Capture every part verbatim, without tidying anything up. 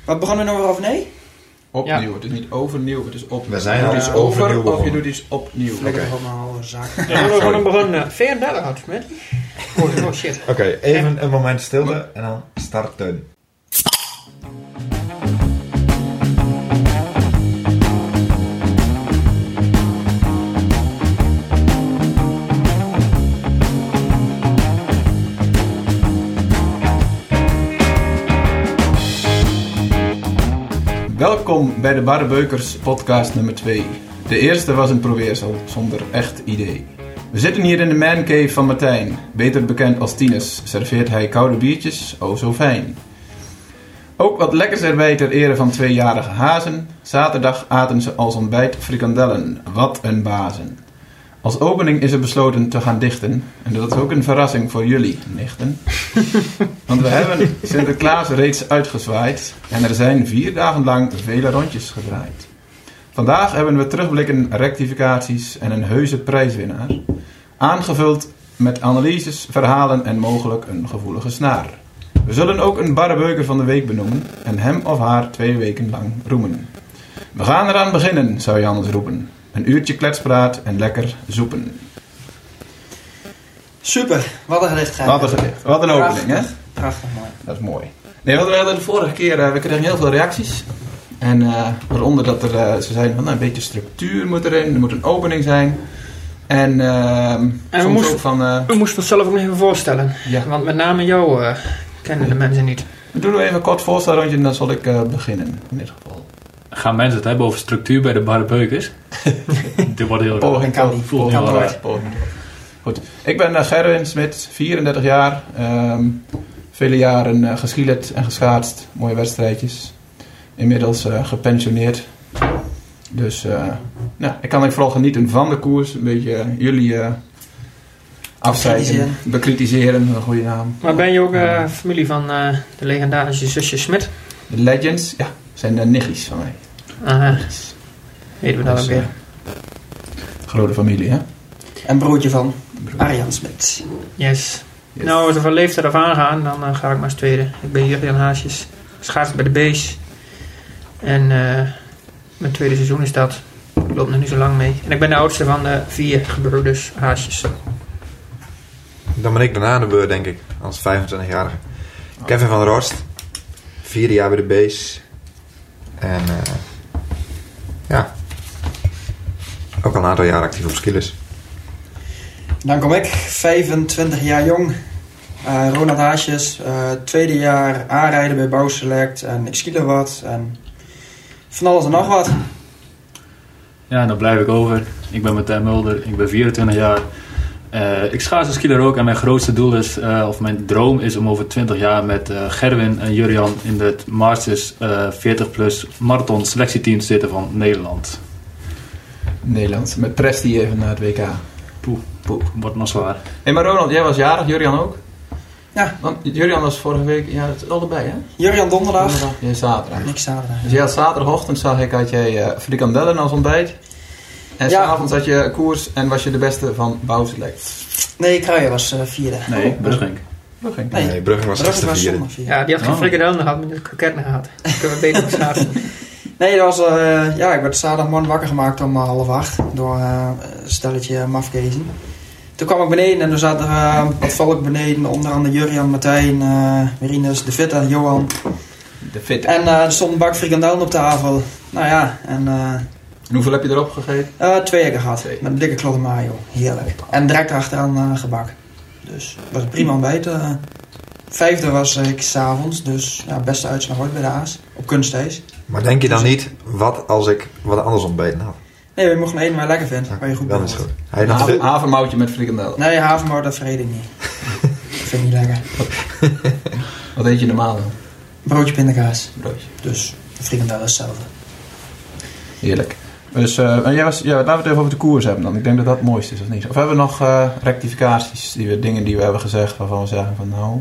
Wat begonnen we nog over? Nee? Opnieuw, ja. Het is niet overnieuw, het is opnieuw. We zijn je al doet iets over overnieuw of je doet iets opnieuw. Oké. Okay. Allemaal zaken. Ja, we gaan begonnen. vierendertig had het met. Oh, shit. Oké, okay, even een moment stilte en dan starten. Welkom bij de Barrebeukers podcast nummer twee. De eerste was een probeersel, zonder echt idee. We zitten hier in de mancave van Martijn. Beter bekend als Tinus, serveert hij koude biertjes, oh zo fijn. Ook wat lekkers erbij ter ere van tweejarige hazen. Zaterdag aten ze als ontbijt frikandellen, wat een bazen. Als opening is er besloten te gaan dichten. En dat is ook een verrassing voor jullie, nichten. Want we hebben Sinterklaas reeds uitgezwaaid. En er zijn vier dagen lang vele rondjes gedraaid. Vandaag hebben we terugblikken, rectificaties en een heuse prijswinnaar. Aangevuld met analyses, verhalen en mogelijk een gevoelige snaar. We zullen ook een barrebeuker van de week benoemen. En hem of haar twee weken lang roemen. We gaan eraan beginnen, zou je anders roepen. Een uurtje kletspraat en lekker zoepen. Super, wat een gedicht. Wat een gedicht. Wat een opening, hè? Prachtig mooi. Dat is mooi. Nee, wat we hadden de vorige keer, uh, we kregen heel veel reacties. En uh, waaronder dat er, uh, ze zeiden van nou, een beetje structuur moet erin, er moet een opening zijn. En, uh, en we, soms moesten, ook van, uh, we moesten het zelf ook nog even voorstellen. Ja. Want met name jou uh, kennen de mensen niet. We doen even een kort voorstelrondje en dan zal ik uh, beginnen in dit geval. Gaan mensen het hebben over structuur bij de Barrebeukers? Dit wordt heel Poging kan niet. Voelt heel raar. Goed. Ik ben uh, Gerwin Smit, vierendertig jaar. Um, vele jaren uh, geschielerd en geschaatst. Mooie wedstrijdjes. Inmiddels uh, gepensioneerd. Dus uh, nou, ik kan ik vooral genieten van de koers. Een beetje uh, jullie uh, afzeiken, bekritiseren. Een goede naam. Maar ben je ook uh, familie van uh, de legendarische zusje Smit? De Legends, ja. Zijn de nichtjes van mij. Aha. Weten we dat ook weer. Grote familie, hè? En broertje van Arjan Smit. Yes. yes. Nou, als we van leeftijd af aangaan, dan uh, ga ik maar als tweede. Ik ben Jurjan Haasjes. Schaats bij de Bees. En uh, mijn tweede seizoen is dat. Ik loop nog niet zo lang mee. En ik ben de oudste van de vier gebroeders Haasjes. Dan ben ik daarna aan de beurt, denk ik. Als vijfentwintigjarige. Oh. Kevin van der Horst. Vierde jaar bij de Bees. En uh, ja, ook al een aantal jaar actief op skilers. Dan kom ik, vijfentwintig jaar jong. Uh, Ronald Haasjes, uh, tweede jaar aanrijden bij Bouwselect en ik skieler wat. En van alles en nog wat. Ja, dan blijf ik over. Ik ben Martijn Mulder, ik ben vierentwintig jaar. Uh, ik schaats als skieler ook en mijn grootste doel is, uh, of mijn droom is om over twintig jaar met uh, Gerwin en Jurjan in het Masters uh, veertig plus marathon selectieteam te zitten van Nederland. Nederland, met Presti even naar het W K. Poeh, poeh, wordt nog zwaar. Hé, hey, maar Ronald, jij was jarig, Jurjan ook? Ja. Want Jurjan was vorige week, ja, het allebei, hè? Jurjan donderdag. donderdag. Jij zaterdag. Ik zaterdag. Dus jij had zaterdagochtend, zag ik, had jij uh, frikandellen als ontbijt. En ja. S'avonds had je koers en was je de beste van Bouwselect. Nee, Kruijen was uh, vierde. Nee, Brugging. Brugging. Nee, nee Brugging was Brugging was vierde. vierde. Ja, die had geen oh. frikandellen gehad, maar die had kroketten gehad. Ik heb het beter op schaatsen. Nee, dat was, uh, ja, ik werd zaterdagmorgen wakker gemaakt om uh, half acht door uh, een stelletje mafkezen. Toen kwam ik beneden en er zat er uh, wat volk beneden, onder andere Jurjan, Martijn, uh, Marinus, de Fitte, Johan. De Fitte. En uh, er stond een bak frikandellen op tafel. Nou ja, en... Uh, En hoeveel heb je erop gegeten? Uh, twee keer gehad. Twee. Met een dikke klotte mayo. Heerlijk. En direct achteraan uh, gebak. Dus het was een prima ontbijt. Uh, vijfde was ik s'avonds. Dus ja, beste uitslag ooit bij de A's. Op kunstijs. Maar denk je dan niet, wat als ik wat anders ontbeten had? Nee, we mochten eten waar je lekker vindt. Waar je goed dat is goed. Hij had Haver, havermoutje met frikandel. Nee, havermout, dat vreet ik niet. Dat vind ik niet lekker. Wat eet je normaal dan? Broodje pindakaas. Broodje. Dus de frikandel is hetzelfde. Heerlijk. Dus uh, jij was, ja, laten we het even over de koers hebben dan. Ik denk dat dat het mooiste is, of niet? Of hebben we nog uh, rectificaties, die we, dingen die we hebben gezegd, waarvan we zeggen van nou...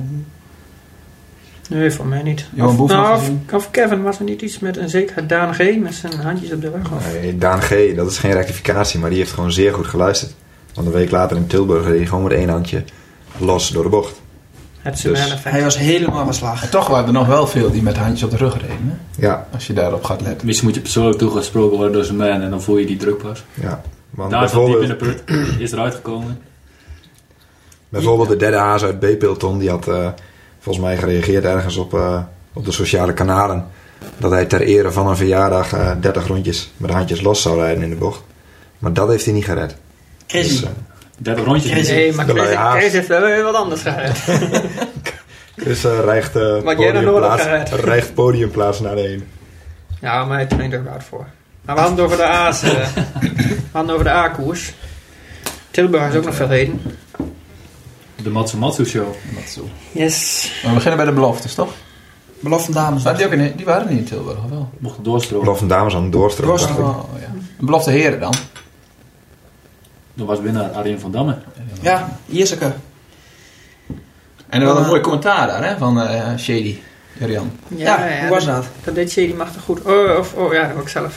Nee, voor mij niet. Johan Boef nou, of, of Kevin, was er niet iets met een zekere Daan G. met zijn handjes op de rug? Of? Nee, Daan G, dat is geen rectificatie, maar die heeft gewoon zeer goed geluisterd. Want een week later in Tilburg reed hij gewoon met één handje los door de bocht. Het Dus- Semaine-effect. Hij was helemaal van slag. En toch waren er nog wel veel die met handjes op de rug reden. Hè? Ja, Als je daarop gaat letten. Misschien moet je persoonlijk toegesproken worden door zijn man en dan voel je die druk pas. ja. Want Daar is dat diep in bijvoorbeeld, de put. Is eruit gekomen. bijvoorbeeld de derde haas uit B-peloton, die had uh, volgens mij gereageerd ergens op, uh, op de sociale kanalen. Dat hij ter ere van een verjaardag uh, dertig rondjes met de handjes los zou rijden in de bocht. Maar dat heeft hij niet gered. Crazy. Dus, uh, dertig rondjes. Chris- Nee, maar De Chris, luie haas. Chris heeft wel weer wat anders gedaan. Chris uh, rijgt, uh, Wat jij dan nodig podiumplaats, hebt. rijgt podiumplaats naar de een. Ja, maar hij traint er hard voor. Maar we hadden het over de A's. Uh, we hadden het over de A-koers. Tilburg is ook nog veel reden. De Matsu Matsu Show. Dat zo. Yes. Maar we beginnen bij de beloftes, toch? Belofte dames. Maar die, ook in, die waren niet in Tilburg, of wel? Mocht doorstromen. Belofte dames aan het doorstromen. Doorstromen. dacht ik. Oh, ja. Een belofte heren dan? Dan was winnaar Arjen van Damme. Ja, Ierseke. En er was een mooi commentaar daar, hè, van uh, Shady, Jarian. Ja, hoe was dat? Dat deed Shady machtig goed. Oh, of, oh ja, dat heb ik zelf.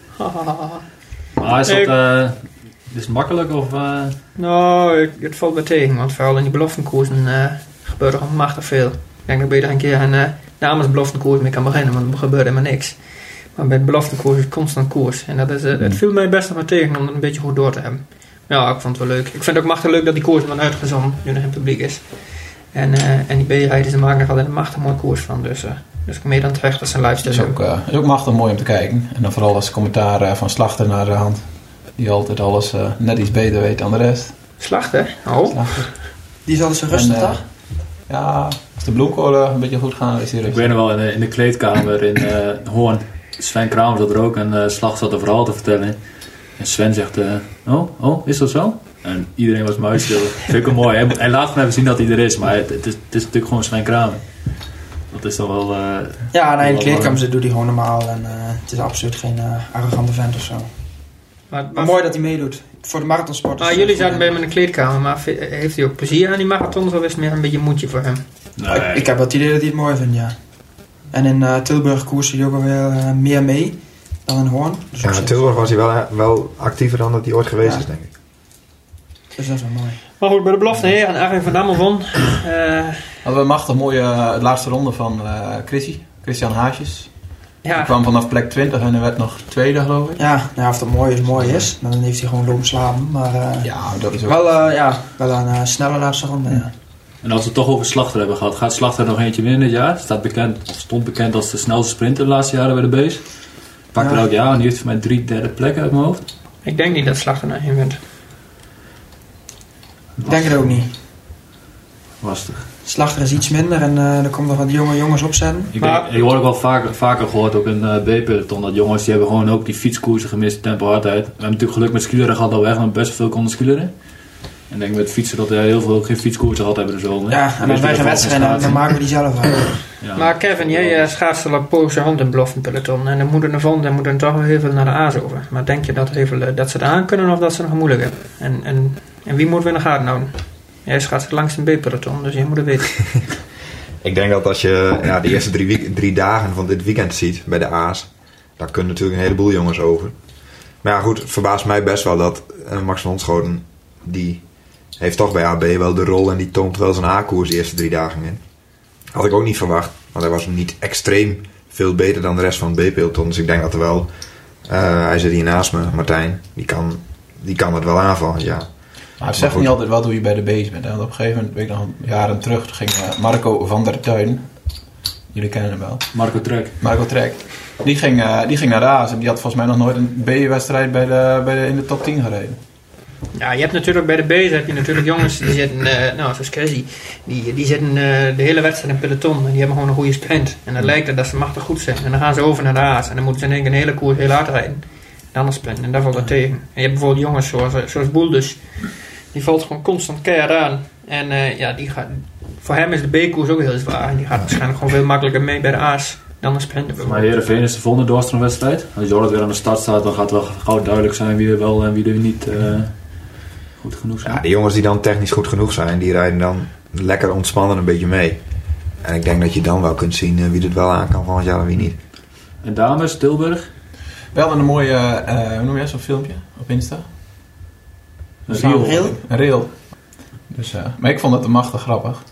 Maar is dat... Ik- eh is het makkelijk of... eh, Nou, ik- het valt me tegen, want vooral in die beloftenkoersen uh, gebeurt er gewoon machtig veel. Ik denk dat ik beter een keer een uh, namens beloftenkoers mee kan beginnen, want er gebeurt helemaal niks. Maar bij het beloftenkoers is het constant koers. En dat is, uh, het viel mij best nog maar tegen om het een beetje goed door te hebben. Ja, ik vond het wel leuk. Ik vind het ook machtig leuk dat die koers dan uitgezonden, nu nog in het publiek is. En, uh, en die B-rijders ze maken er altijd een machtig mooi koers van. Dus, uh, dus ik meen dan terecht dat ze een Dat livestream is ook, hebben. uh, is ook machtig mooi om te kijken. En dan vooral als commentaar uh, van Slachter naar de hand. Die altijd alles uh, net iets beter weet dan de rest. Slachter? Oh. Slachter. Die is altijd zo rustig, En, uh, toch? Ja, als de bloemkolen een beetje goed gaan, is die Ik rustig. weet nog wel, in de, in de kleedkamer in uh, Hoorn. Sven Kramer zat er ook en uh, Slag zat een verhaal te vertellen. En Sven zegt, uh, oh, oh, is dat zo? En iedereen was muisstil. Vind ik wel mooi. Hij, hij laat gewoon even zien dat hij er is, maar het, het, is, het is natuurlijk gewoon Sven Kramer. Dat is dan wel... Uh, Ja, nee, in de wel kleedkamer zit, doet hij gewoon normaal. En uh, het is absoluut geen uh, arrogante vent of zo. Maar, Maar maar, mooi dat hij meedoet. Voor de marathonsport. maar jullie zaten bij hem in de kleedkamer, maar v- heeft hij ook plezier aan die marathons of is het meer een beetje een moedje voor hem? nee. Ik, ik heb wel het idee dat hij het mooi vindt, ja. En in uh, Tilburg koerste hij ook alweer uh, meer mee dan in Hoorn. Dus, Ja, op in zich- Tilburg was hij wel, wel actiever dan dat hij ooit geweest Ja. is, denk ik. dus dat is wel mooi. Maar goed, bij de belofte heer en Arjen van Damme won. Uh, Hadden we een machtig mooie uh, laatste ronde van uh, Chrissy. Christian Haasjes. Die ja, kwam vanaf plek twintig en er werd nog tweede, geloof ik. Ja, nou, of dat mooi is, mooi is. Dan heeft hij gewoon lopen slapen. Maar uh, Ja, dat is ook... wel, uh, ja, wel een uh, snelle laatste ronde, ja. En als we het toch over Slachter hebben gehad, gaat Slachter nog eentje winnen dit jaar? Staat bekend, of stond bekend als de snelste sprinter de laatste jaren bij de Bees. Pakt er Ja. elk jaar en die heeft voor mij drie derde plekken uit mijn hoofd. ik denk niet dat Slachter naar hem wint. Ik denk het ook niet. Lastig. Slachter is iets minder en uh, er komen nog wat jonge jongens opzetten. Ik, Maar- denk, ik hoor ook wel vaker, vaker gehoord, ook in uh, B-peloton, dat jongens die hebben gewoon ook die fietskoersen gemist, tempo hardheid. We hebben natuurlijk geluk met skileren gehad dat we echt nog best veel konden skileren. En ik denk met fietsen dat we heel veel ook geen fietskoersen gehad hebben de zomer. Ja, en als wij geen wedstrijd hebben, dan maken we die zelf uit. Ja. Maar Kevin, jij uh, schaatst al een poosje hand in beloftenpeloton. En er moeten er van, er moeten toch wel heel veel naar de A's over. Maar denk je dat, heel veel, uh, dat ze het aan kunnen of dat ze nog moeilijk hebben? En, en, en wie moeten we in de gaten houden? Jij schaatst langs een B-peloton, dus jij moet het weten. Ik denk dat als je ja, de eerste drie, week- drie dagen van dit weekend ziet bij de A's, daar kunnen natuurlijk een heleboel jongens over. Maar ja, goed, het verbaast mij best wel dat uh, Max van Ontschoten, die heeft toch bij A B wel de rol en die toont wel zijn A-koers de eerste drie dagen in. Had ik ook niet verwacht, want hij was niet extreem veel beter dan de rest van het B-peloton. Dus ik denk dat er wel, uh, hij zit hier naast me, Martijn, die kan, die kan het wel aanvallen, ja. Maar het zegt niet altijd wat hoe je bij de Bees bent. Hè? Want op een gegeven moment, weet ik nog, jaren terug, ging uh, Marco van der Tuin. Jullie kennen hem wel. Marco Trek. Marco Trek. Die ging, uh, die ging naar de A's en die had volgens mij nog nooit een B-wedstrijd bij de, bij de, in de top tien gereden. Ja, je hebt natuurlijk bij de B's heb je natuurlijk jongens die zitten, uh, nou zoals Cassie, die, die zitten uh, de hele wedstrijd in peloton en die hebben gewoon een goede sprint. En dan lijkt het dat ze machtig goed zijn. En dan gaan ze over naar de A's en dan moeten ze in één keer een hele koers heel hard rijden. En dan sprinten en daar valt dat tegen. En je hebt bijvoorbeeld jongens zoals, zoals Boel dus, die valt gewoon constant keihard aan. En uh, ja, die gaat, voor hem is de B-koers ook heel zwaar. En die gaat waarschijnlijk gewoon veel makkelijker mee bij de A's dan de sprinten. Maar Heerenveen is de volgende doorstroomwedstrijd. Als Jorrit weer aan de start staat, dan gaat het wel gauw duidelijk zijn wie er wel en wie er niet uh, goed genoeg zijn. Ja, de jongens die dan technisch goed genoeg zijn, die rijden dan lekker ontspannen een beetje mee. En ik denk dat je dan wel kunt zien uh, wie het wel aan kan volgend jaar en wie niet. En dames, Tilburg. We hadden een mooie, uh, hoe noem je dat, zo'n filmpje op Insta? Een Samen- reel. Reel? Een reel. Dus, uh, maar ik vond het machtig grappig.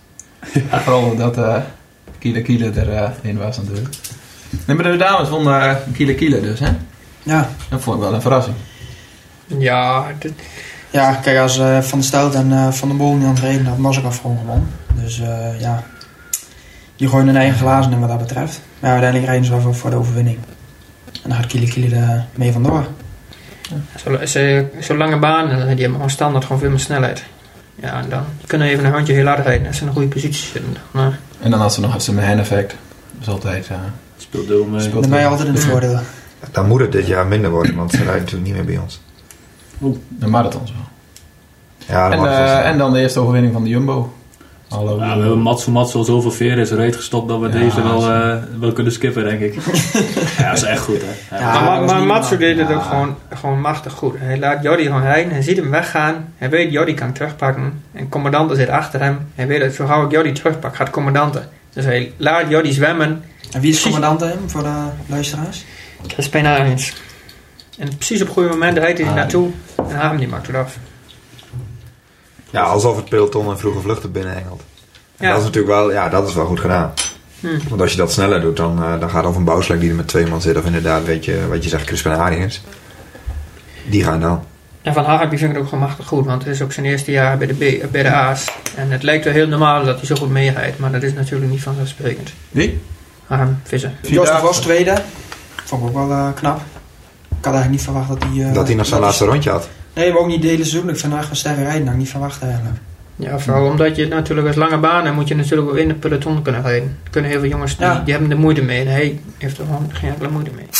Ja, vooral dat uh, Kila Kila erin uh, was natuurlijk. Nee, maar de dames vonden uh, Kila Kila dus, hè? Ja. Dat vond ik wel een verrassing. Ja, dit... Ja, kijk, als uh, Van der Stout en uh, Van der Boom niet aan het reden, had Mazepin gewoon gewonnen. Dus uh, ja, die gooien hun eigen glazen in wat dat betreft. Maar ja, uiteindelijk rijden ze wel voor, voor de overwinning. En dan gaat Kila Kila er mee vandoor. Ja. Zo'n zo lange baan, die hebben gewoon standaard gewoon veel meer snelheid. Ja, en dan kunnen even een handje heel hard rijden als ze in een goede positie zitten. Maar... En dan had ze nog het Semehen effect. Dat is altijd... Uh, speelt deel mee. Dan ben je altijd in het voordeel. Dan moet het dit jaar minder worden, want ze rijden natuurlijk niet meer bij ons. Oeh, de marathons wel. Ja, en, uh, en dan de eerste overwinning van de Jumbo. Hallo. Ja, we hebben Mats voor Mats al zoveel veren in zijn reet gestopt dat we ja, deze wel, uh, wel kunnen skippen, denk ik. Ja, dat is echt goed, hè. Ja, ja, maar maar Mats deed het ja. ook gewoon, gewoon machtig goed. Hij laat Jordi gewoon rijden, hij ziet hem weggaan. Hij weet Jordi kan terugpakken. En commandante zit achter hem. Hij weet dat zo gauw ik Jordi terugpak, gaat commandante. Dus hij laat Jordi zwemmen. En wie is commandante hem voor de luisteraars? Crispijn Arends. En precies op het goede moment rijdt hij ah, naartoe en haalt hem die maakt eraf. Ja, alsof het peloton een vroege vlucht binnen hengelt. Ja. Dat is natuurlijk wel, ja, dat is wel goed gedaan. Hmm. Want als je dat sneller doet, dan, uh, dan gaat of een Bouwsleck die er met twee man zit, of inderdaad, weet je, wat je zegt, Crispijn Arends. Die gaan dan. En Van Hagen vind ik het ook gewoon machtig goed, want het is ook zijn eerste jaar bij de, B, bij de A's. En het lijkt wel heel normaal dat hij zo goed meerijdt, maar dat is natuurlijk niet vanzelfsprekend. Wie? Hagen Visser. Joost was tweede. Vond ik ook wel uh, knap. Ik had eigenlijk niet verwacht dat hij... Uh, dat hij nog zijn laatste rondje had. Nee, maar ook niet de hele seizoen. Ik vind eigenlijk van sterke rijden. Dat ik niet verwacht eigenlijk. Ja, vooral omdat je natuurlijk als lange banen moet je natuurlijk ook in het peloton kunnen rijden. Er kunnen heel veel jongens die, ja. die hebben er moeite mee. En hij heeft er gewoon geen enkele moeite mee.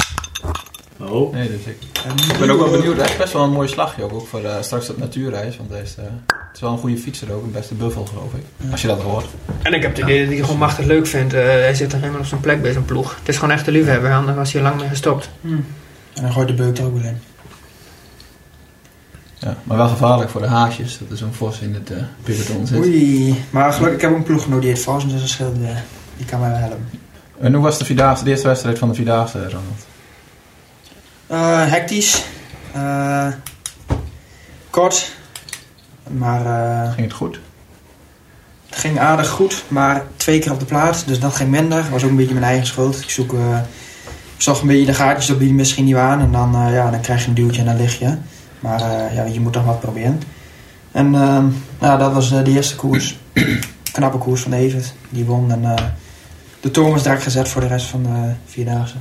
Oh. Nee, dus ik, ik ben ook wel benieuwd. Hij is best wel een mooi slagje ook, ook voor uh, straks dat natuurreis. Want hij is, uh, het is wel een goede fietser ook. Een beste buffel geloof ik. Ja. Als je dat hoort. En ik heb de idee dat hij het gewoon machtig leuk vindt. Uh, hij zit er helemaal op zijn plek bij zijn ploeg. Het is gewoon echt een liefhebber. Anders was hij al lang mee gestopt. Hmm. En dan gooit de beuk er ook wel in. Ja, maar wel gevaarlijk voor de haasjes. Dat er zo'n vos in het uh, peloton zit. Oei. Maar gelukkig, ik heb ook een ploeggenoot die het vast. Dus dat scheelt, uh, die kan mij wel helpen. En hoe was de Vierdaagse, de eerste wedstrijd van de Vierdaagse, Ronald? Uh, hectisch. Uh, kort. Maar... Uh, ging het goed? Het ging aardig goed, maar twee keer op de plaat. Dus dat ging minder. Dat was ook een beetje mijn eigen schuld. Ik zoek... Uh, ik zag een beetje de gaatjes op die misschien niet waren. En dan, uh, ja, dan krijg je een duwtje en dan lig je. Maar uh, ja, je moet toch wat proberen. En uh, ja, dat was uh, de eerste koers. Knappe koers van Evert. Die won. En uh, de toon was direct gezet voor de rest van de Vierdaagse.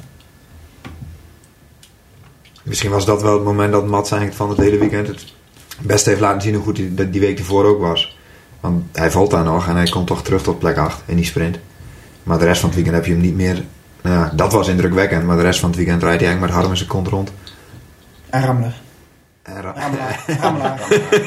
Misschien was dat wel het moment dat Mats eigenlijk van het hele weekend het beste heeft laten zien hoe goed hij die week ervoor ook was. Want hij valt daar nog en hij komt toch terug tot plek acht in die sprint. Maar de rest van het weekend heb je hem niet meer... Nou ja, dat was indrukwekkend, maar de rest van het weekend rijdt hij eigenlijk met Harm in zijn kont rond. En Rammler. En ra- Rammelaar. Rammelaar.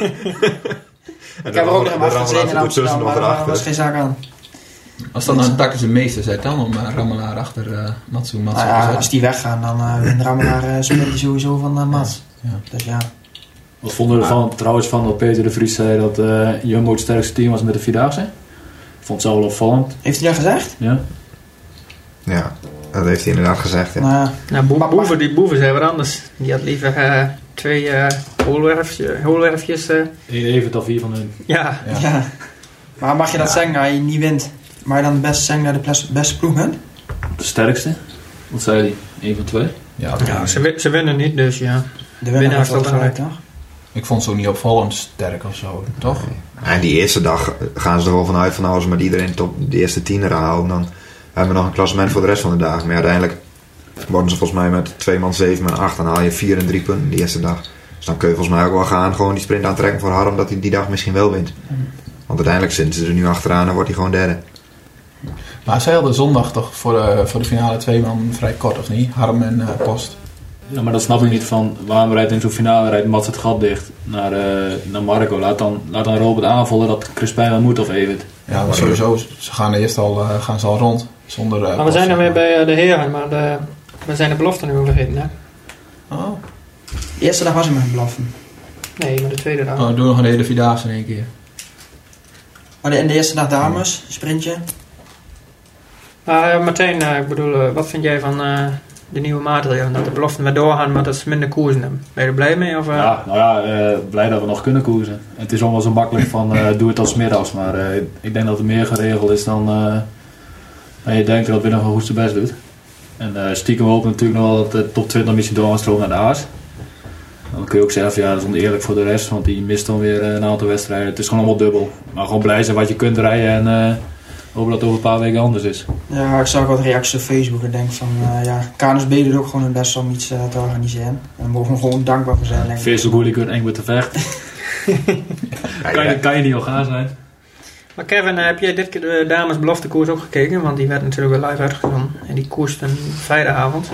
Ik heb er ook nog een achter gezeten in Amsterdam, maar daar was geen zaak aan. Als dat nou een taktische meester zet dan om uh, Rammelaar achter uh, Matsu Mats nou ja, als die weggaan, dan uh, wint Rammelaar uh, sprint hij sowieso van uh, Mats. Ja. Ja. Dus ja. Wat vonden we ervan, trouwens van dat Peter de Vries zei dat uh, Jumbo het sterkste team was met de Vierdaagse? Ik vond het zo wel opvallend. Heeft hij dat gezegd? Ja. Ja, dat heeft hij inderdaad gezegd. Ja. Nou, nou boe- boeven, die boeven zijn wat anders. Die had liever uh, twee uh, hoolwerfjes. hoolwerfjes uh. Eén even of vier van hun. Ja. Ja. ja. Maar mag je dat ja. zeggen als je niet wint? Mag je dan de beste zeggen dat de ples- beste ploeg bent? De sterkste? Wat zei hij? Eén van twee? Ja, ja ze, ze winnen niet, dus ja. De winnaar heeft ook gelijk, toch? Ik vond ze ook niet opvallend sterk of zo, toch? Nee. En die eerste dag gaan ze er wel vanuit van nou, als we met iedereen tot de eerste tien eraan houden, dan hebben we nog een klassement voor de rest van de dagen. Maar uiteindelijk worden ze volgens mij met twee man zeven en acht. Dan haal je vier en drie punten die eerste dag. Dus dan kun je volgens mij ook wel gaan gewoon die sprint aantrekken voor Harm dat hij die dag misschien wel wint. Want uiteindelijk zitten ze er nu achteraan en wordt hij gewoon derde. Maar zij hadden zondag toch voor de, voor de finale twee man vrij kort, of niet? Harm en uh, Post. Ja, maar dat snap ik niet van waarom rijdt in zo'n finale rijdt Mats het gat dicht naar, uh, naar Marco. Laat dan, laat dan Robert aanvallen dat Crispijn wel moet of Evert. Ja, maar sowieso. Ze gaan eerst al, uh, gaan ze al rond. Zonder, uh, maar we zijn er weer bij uh, de heren, maar de, we zijn de belofte nu vergeten, hè? Oh. De eerste dag was hij met een belofte. Nee, maar de tweede dag. Oh, doe nog een hele Vierdaagse in één keer. Maar de, in de eerste dag dames, sprintje. Uh, Martijn, uh, ik bedoel, uh, wat vind jij van uh, de nieuwe maatregelen. Dat de beloften weer doorgaan, maar dat ze minder koersen hebben. Ben je er blij mee? Of, uh... Ja, nou ja, uh, blij dat we nog kunnen koersen. Het is allemaal zo makkelijk van uh, doe het als middags. Maar uh, ik denk dat het meer geregeld is dan, uh, dan je denkt dat Willem gewoon goed zijn best doet. En uh, stiekem hopen we natuurlijk nog wel dat de top twintig misschien door gaan stromen naar de A's. Dan kun je ook zeggen van ja, dat is oneerlijk voor de rest, want die mist dan weer een aantal wedstrijden. Het is gewoon allemaal dubbel. Maar gewoon blij zijn wat je kunt rijden en uh, hopen dat het over een paar weken anders is. Ja, ik zag wat reacties op Facebook en denk van uh, ja, K N S B doet ook gewoon hun best om iets uh, te organiseren. En daar mogen we gewoon dankbaar voor zijn. Facebook hoe je kunt eng met te vechten. kan, je, kan je niet al gaan zijn. Maar Kevin, heb jij dit keer de dames beloftekoers ook gekeken? Want die werd natuurlijk weer live uitgezonden. En die koerste een vrijdagavond.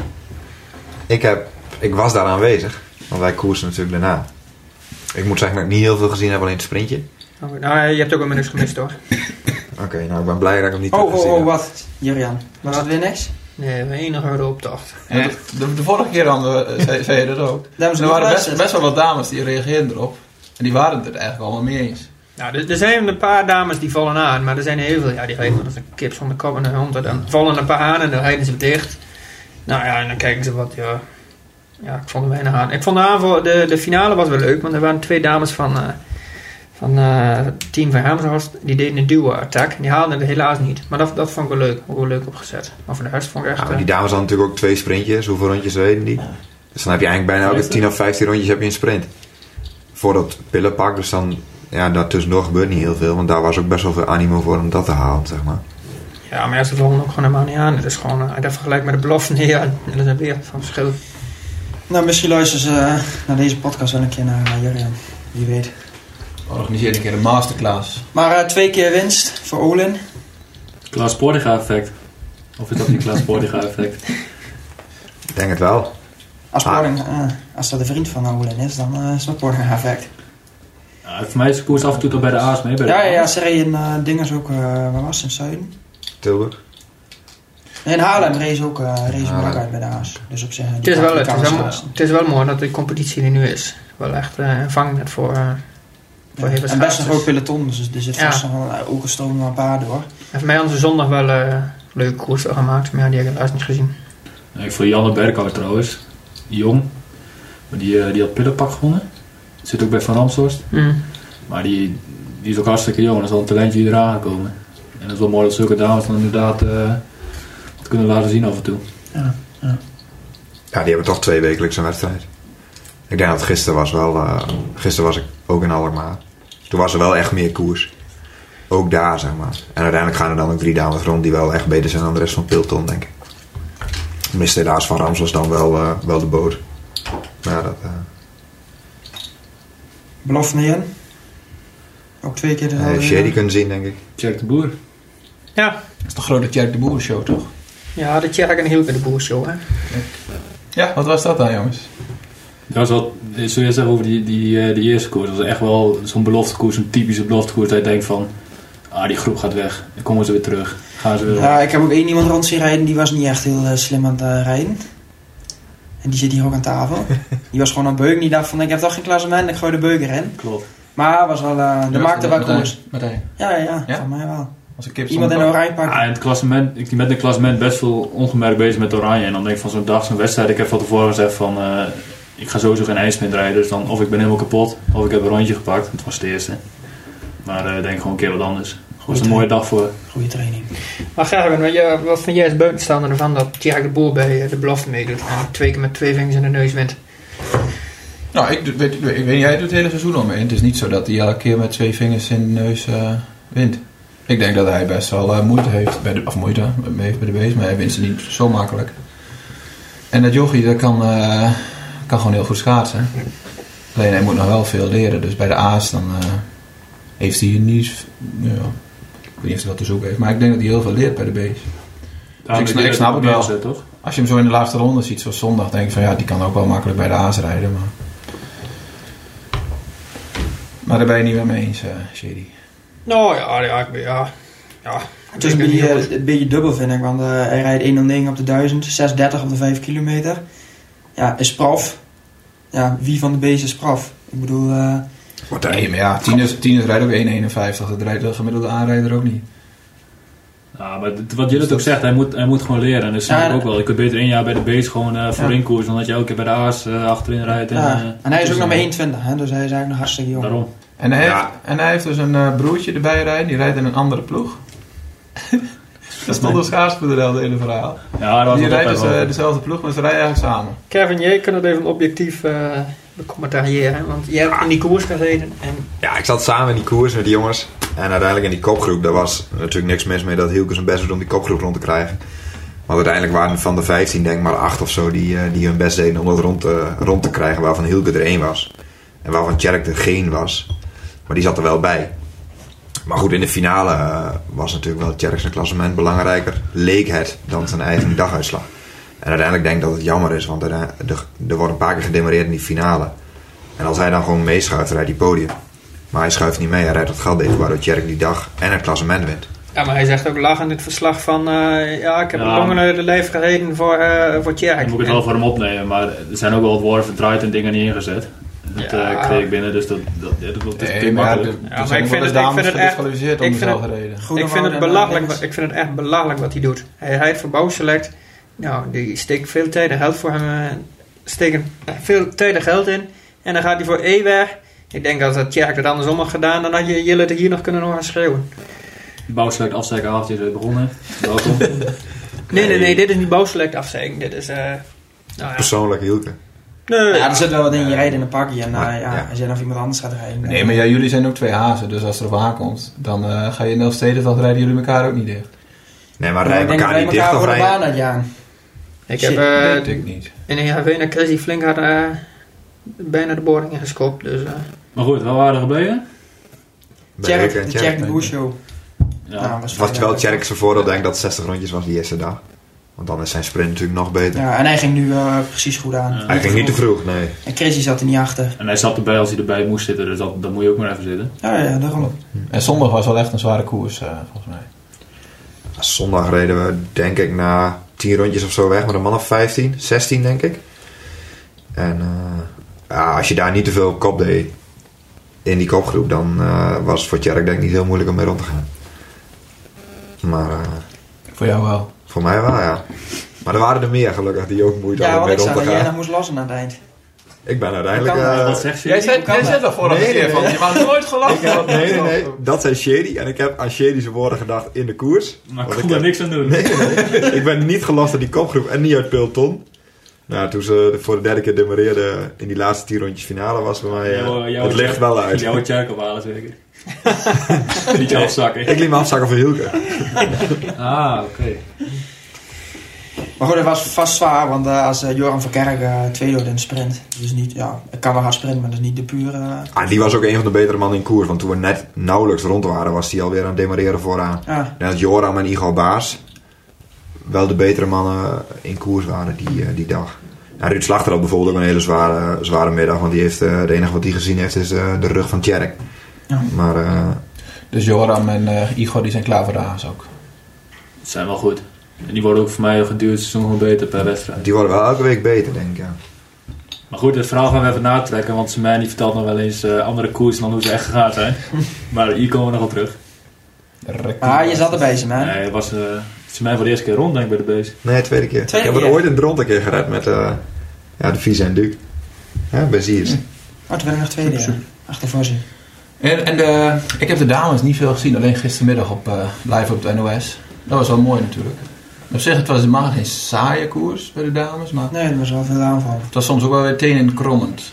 Ik, heb, ik was daar aanwezig. Want wij koersen natuurlijk daarna. Ik moet zeggen dat ik niet heel veel gezien heb, alleen het sprintje. Oh, nou, je hebt ook wel niks gemist hoor. Oké, okay, nou ik ben blij dat ik hem niet oh, heb gezien. Oh, oh, wat? Jurian, was het weer niks? Nee, we enige euro optocht. Ja, de, de, de vorige keer dan, uh, zei, zei je dat ook. Er waren best, best wel wat dames die reageerden erop. En die waren het er eigenlijk allemaal mee eens. Nou, er, er zijn een paar dames die vallen aan, maar er zijn heel veel. Ja, die rijden als een kip zonder kop en een hond. Dan vallen een paar aan en dan rijden ze dicht. Nou ja, en dan kijken ze wat, ja... Ja, ik vond er weinig aan. Ik vond de aanval, de, de finale was wel leuk, want er waren twee dames van, uh, van uh, het team van Hammershorst, die deden een duo-attack. Die haalden het helaas niet, maar dat, dat vond ik wel leuk, ook wel leuk opgezet. Maar voor de rest vond ik echt... Ja, maar die dames hadden natuurlijk ook twee sprintjes, hoeveel rondjes reden die? Dus dan heb je eigenlijk bijna elke tien of vijftien rondjes heb je een sprint. Voor dat pillenpak, dus dan, ja, daartussendoor gebeurt niet heel veel, want daar was ook best wel veel animo voor om dat te halen, zeg maar. Ja, maar ja, ze vallen ook gewoon helemaal niet aan. Het is gewoon, uh, dat vergelijkt met de belofte, ja, dat is een wereld van verschil. Nou, misschien luisteren ze uh, naar deze podcast wel een keer naar, naar Jurgen. Wie weet. Organiseer een keer een masterclass. Maar uh, twee keer winst voor Olin. Klaas Portiga effect. Of is dat niet Klaas Portiga effect? Ik denk het wel. Als, ah. Porting, uh, als dat een vriend van Olin is, dan uh, is dat Portiga effect. Ja, voor mij is de koers af en toe toch bij de A's mee. Bij de ja, A's. ja, ze reden uh, dingen ook, uh, waar was het, in het zuiden? Tilburg. In Haarlem race ook, uh, race ook uit bij de A's. Dus op zich, het, is wel, het, is wel, het is wel mooi dat de competitie die nu is. Wel echt uh, een vangnet voor, uh, voor ja, heel veel en best een groot peloton, dus er zit ja. vast nog wel ook gestolen maar een paar door. En voor mij hadden ze zondag wel uh, leuke koersen gemaakt, maar ja, die heb ik helaas niet gezien. Ja, ik vond Janne Berkhout trouwens, jong, maar die, uh, die had pillenpak gewonnen. Zit ook bij Van Ramshorst. Mm. Maar die, die is ook hartstikke jong, dat is wel een talentje die eraan gekomen. En het is wel mooi dat zulke dames dan inderdaad... Uh, kunnen laten zien af en toe. Ja, ja. Ja, die hebben toch twee wekelijks een wedstrijd. Ik denk dat gisteren was wel... Uh, gisteren was ik ook in Alkmaar. Toen was er wel echt meer koers. Ook daar, zeg maar. En uiteindelijk gaan er dan ook drie dames rond die wel echt beter zijn dan de rest van het peloton, denk ik. Miste helaas Van Rams was dan wel, uh, wel de boot. Maar ja, dat... Uh... Belofte niet in? Ook twee keer dezelfde... Uh, Shady kunnen zien, denk ik. Tjerk de Boer. Ja. Dat is de grote Tjerk de Boer show, toch? Ja, de Tjerk en Hielke bij de Boer show, hè? Ja, wat was dat dan, jongens? Dat was wat, zul je zeggen over die, die, die eerste koers. Dat was echt wel zo'n beloftekoers, een typische beloftekoers. Dat je denkt van, ah, die groep gaat weg. Dan komen ze weer terug. Gaan ze weer ja, ik heb ook één iemand rond zien rijden, die was niet echt heel uh, slim aan het uh, rijden. En die zit hier ook aan tafel. Die was gewoon aan het beuken. Die dacht van, ik heb toch geen klassement, ik gooi de beuker in. Klopt. Maar was wel, uh, de maakte wel koers. Martijn. Ja, ja, ja, Ja? van mij wel. Als een kip Iemand in een oranje pak. Ja, in het klassement, ik ben in het klassement best veel ongemerkt bezig met oranje. En dan denk ik van zo'n dag, zo'n wedstrijd. Ik heb van tevoren gezegd van, uh, ik ga sowieso geen eindsprint rijden. Dus dan of ik ben helemaal kapot, of ik heb een rondje gepakt. Het was het eerste. Maar ik uh, denk gewoon een keer wat anders. Het was een mooie dag voor. Goeie training. Maar Gerben, wat vind jij als buitenstaander ervan dat Tjerk de Boer bij de belofte meedoet? En twee keer met twee vingers in de neus wint. Nou, ik, weet, ik weet niet, hij doet het hele seizoen al mee. Het is niet zo dat hij elke keer met twee vingers in de neus uh, wint. Ik denk dat hij best wel uh, moeite heeft, bij de, of moeite heeft bij de beest, maar hij wint ze niet zo makkelijk. En dat jochie, dat kan, uh, kan gewoon heel goed schaatsen. Alleen hij moet nog wel veel leren, dus bij de A's dan uh, heeft hij niet, ja, ik weet niet of hij dat te zoeken heeft, maar ik denk dat hij heel veel leert bij de beest. Dus ik, snap, ik snap het wel. Zet, toch? Als je hem zo in de laatste ronde ziet, zoals zondag, denk ik van ja, die kan ook wel makkelijk bij de A's rijden. Maar, maar daar ben je niet meer mee eens, uh, Shady. Nou ja, ja, ik ben, ja. ja Het is een beetje, uh, een beetje dubbel, vind ik. Want uh, hij rijdt één nul negen op de duizend, zes dertig op de vijf kilometer. Ja, is prof. Ja, wie van de beest is prof? Ik bedoel... Uh, Nee, maar ja, Tinus, Tinus rijdt ook één eenenvijftig. Dat rijdt de gemiddelde aanrijder ook niet. Ja, maar dit- wat Jillet ook zegt, hij moet, hij moet gewoon leren. En dat snap Ja, ik ook wel. Je kunt beter één jaar bij de base gewoon uh, voorin Ja. koersen, dan dat je elke keer bij de A's uh, achterin rijdt. En, Ja. uh, En hij is ook dus, nog maar uh, eenentwintig, hè, dus hij is eigenlijk nog hartstikke jong. Daarom. En hij, Ja. heeft, en hij heeft dus een uh, broertje erbij rijden, die rijdt in een andere ploeg. Dat stond op Schaars.nl, het hele verhaal. Ja, dat was Die wel rijden dus ophef uh, over. dezelfde ploeg, maar ze rijden eigenlijk samen. Kevin, jij kunt het even objectief uh, becommentariëren. Want jij hebt in die koers gereden. En Ja, ik zat samen in die koers met die jongens. En uiteindelijk in die kopgroep, daar was natuurlijk niks mis mee dat Hielke zijn best doet om die kopgroep rond te krijgen. Maar uiteindelijk waren van de vijftien denk ik maar acht of zo die, uh, die hun best deden om dat rond te, rond te krijgen. Waarvan Hielke er één was. En waarvan Tjerk er geen was. Maar die zat er wel bij. Maar goed, in de finale uh, was natuurlijk wel Tjerk zijn klassement belangrijker. Leek het dan zijn eigen daguitslag. En uiteindelijk denk ik dat het jammer is. Want er, er, er wordt een paar keer gedemareerd in die finale. En als hij dan gewoon meeschuift, rijdt hij podium. Maar hij schuift niet mee, hij rijdt het gat dicht. Waardoor Tjerk die dag en het klassement wint. ja, maar hij zegt ook lach in dit verslag van... Uh, ja, ik heb Ja, een longen uit de lijf gereden voor, uh, voor Tjerk. Dan moet ik het wel voor hem opnemen, maar er zijn ook wel wat woorden verdraaid en dingen niet ingezet. Dat Ja. uh, kreeg ik binnen, dus dat, dat, ja, dat, dat is Nee, nee, maar ja, makkelijk. er- Ja, er maar zijn ik ook vind wel eens het- ik dames vind het echt- gedisqualificeerd om ik vind dezelfde reden. Goede Ik vind, het woorden en belachelijk, links. ik vind het echt belachelijk wat hij doet. Hij rijdt voor Bouwselect. Nou, die steekt veel tijd en geld voor hem. Uh, steken veel tijd en geld in. En dan gaat hij voor E weg. Ik denk dat dat Tjerk het andersom had gedaan. Dan had je Jillet hier nog kunnen nog gaan schreeuwen. Bouwselect afsteken af, die is begonnen. Welkom. Nee, nee, nee. Dit is niet Bouwselect afzeiken. Dit is... Uh, nou ja. Persoonlijk Hielke. Nee, Ja, er zit wel wat in, je rijdt in een pakje en uh, Maar, ja, ja. als jij nog iemand anders gaat rijden. Nee, maar ja, jullie zijn ook twee hazen, dus als er op aankomt, dan uh, ga je in Elfstedentocht rijden jullie elkaar ook niet dicht. Nee, maar Maar ik rijden denk dat elkaar wij niet dicht elkaar of voor de rijden. baan uitjagen. ik Shit, heb uh, Dat denk ik niet. in de H V naar Chrissy flink had, uh, bijna de boring ingeschopt. Dus, uh, Maar goed, waar waren we gebleven? Bij Tjerk, Hielke en de Tjerk. Tjerk de Boer Show. Ja. Nou, Het was wel Tjerk zijn voordeel denk ik dat het zestig rondjes was die eerste dag. Want dan is zijn sprint natuurlijk nog beter. Ja, en hij ging nu uh, precies goed aan. Ja. Hij ging niet te vroeg, nee. En Chrissy zat er niet achter. En hij zat erbij als hij erbij moest zitten, dus dat, dat moet je ook maar even zitten. Ja, ja, daarom. En zondag was wel echt een zware koers, uh, volgens mij. Zondag reden we denk ik na tien rondjes of zo weg met een man of vijftien, zestien denk ik. En uh, ja, als je daar niet te veel op kop deed in die kopgroep, dan uh, was het voor Tjerk denk ik niet heel moeilijk om mee rond te gaan. Maar uh, Voor jou wel. voor mij wel, ja. Maar er waren er meer gelukkig die ook moeite Ja, hadden wat om mee ik rond zei, te dat jij gaan. nog moest lossen aan het eind. Ik ben uiteindelijk... Dat kan wel, uh, Wat zegt ze? Jij zei, kan jij dat? zei toch vorige Nee, keer nee, van, nee. je mag nooit gelachen. ik heb, nee, nee, nee. Dat zei Shady. En ik heb aan Shady zijn woorden gedacht in de koers. Maar ik Want kon ik er heb- niks aan doen. Nee, nee. Ik ben niet gelost uit die kopgroep en niet uit peloton. Nou, toen ze voor de derde keer demareerden in die laatste tien rondjes finale was bij mij uh, Jouw- jouw het licht Tjerk- wel uit. Jouw Tjerk ophalen zeker. Niet afzakken. Ik liet me afzakken voor Hielke. Ah, oké. Maar goed, het was vast zwaar, want uh, als uh, Joran van Kerk uh, tweede wordt in de sprint. Dus niet, ja, ik kan wel hard sprinten, maar dat is niet de pure... Uh, Ah, die was ook een van de betere mannen in koers. Want toen we net nauwelijks rond waren, was hij alweer aan het demareren vooraan. ja. En dat Joram en Igor Baas wel de betere mannen in koers waren die, uh, die dag. Ja, Ruud Slachter had bijvoorbeeld ook een hele zware, zware middag. Want die heeft, uh, het enige wat hij gezien heeft is uh, de rug van Tjerk. Ja. Maar uh, Dus Joram en uh, Igor die zijn klaar voor de haas ook. Ze zijn wel goed. En die worden ook voor mij gedurende het seizoen gewoon beter per wedstrijd. die worden wel elke week beter, denk ik. Ja. Maar goed, het verhaal gaan we even natrekken, want Semijn die vertelt nog wel eens uh, andere koersen dan hoe ze echt gegaan zijn. Maar hier komen we nog op terug. Maar je zat erbij, ze man. Nee, het was uh, Semijn voor de eerste keer rond, denk ik, bij de beest. Nee, tweede keer. Tweede ik heb keer? er ooit in het rond een keer gered met uh, ja, de Vies en Duke. Ja, bij Ziers. Oh, toen ben ik nog tweede, ja. Achter voorzien. En, en de, ik heb de dames niet veel gezien, alleen gistermiddag op, uh, live op de N O S. Dat was wel mooi natuurlijk. Op zich, het was helemaal geen saaie koers bij de dames, maar Nee, dat was wel veel aanval. het was soms ook wel weer tenen krommend.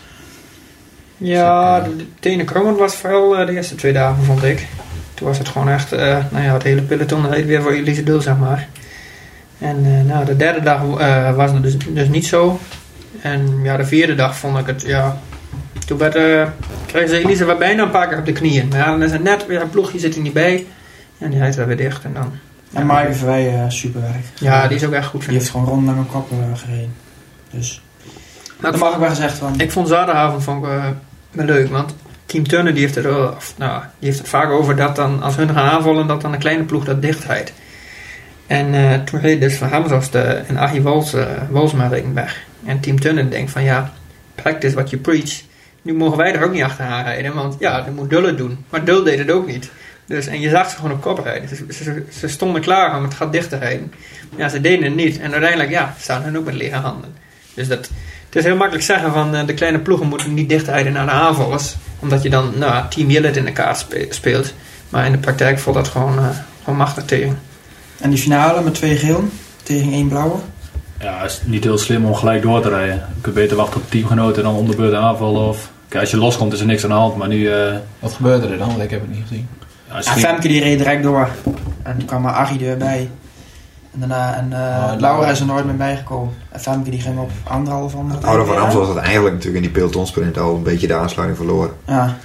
ja, de, de tenen krommend was vooral uh, de eerste twee dagen, vond ik. Toen was het gewoon echt, uh, nou ja, het hele peloton reed weer voor Elise Dul, zeg maar. En uh, nou, de derde dag uh, was het dus, dus niet zo. En ja, de vierde dag vond ik het, ja... Toen werd, uh, kreeg ze Elise wel bijna een paar keer op de knieën. Maar ja, dan is het net weer een ploegje zit er niet bij. En die rijdt er weer dicht en dan... En Maaike Verwij, uh, superwerk. Ja, die is ook echt goed. Die Vind heeft gewoon ronde op kop uh, gereden. Dus, Maar dat mag ik wel gezegd van. Ik vond zaterdagavond vond ik, uh, wel leuk, want Team Turner die heeft, het, uh, of, nou, die heeft het vaak over dat dan, als hun gaan aanvallen, dat dan een kleine ploeg dat dicht rijdt. En uh, toen reed dus Van Hamsast uh, en Achie Wals, uh, Walsma reden weg. En Team Turner denkt van ja, practice what you preach. Nu mogen wij er ook niet achteraan rijden, want ja, dat moet Dulle doen. Maar Dulle deed het ook niet. Dus, en je zag ze gewoon op kop rijden. Ze, ze, ze stonden klaar om het gat dicht te rijden. Ja, ze deden het niet. En uiteindelijk, ja, staan hun ook met lege handen. Dus dat, het is heel makkelijk zeggen van uh, de kleine ploegen moeten niet dicht rijden naar de aanvallers. Omdat je dan nou, Team Jillet in de kaart spe- speelt. Maar in de praktijk valt dat gewoon, uh, gewoon machtig tegen. En die finale met twee geel tegen één blauwe. Ja, het is niet heel slim om gelijk door te rijden. Je kunt beter wachten op teamgenoten en dan om de beurt aanvallen. Of, kijk, als je loskomt is er niks aan de hand, maar nu... Uh, Wat gebeurde er dan? Want ik heb het niet gezien. ja, En schiet- Femke die reed direct door. En toen kwam maar Arrie erbij. En daarna, en uh, Oh, en Laura is er nooit meer bijgekomen. En Femke die ging op anderhalf van Het oude van Amstel was het eigenlijk natuurlijk in die pelotonsprint al een beetje de aansluiting verloren. Ja,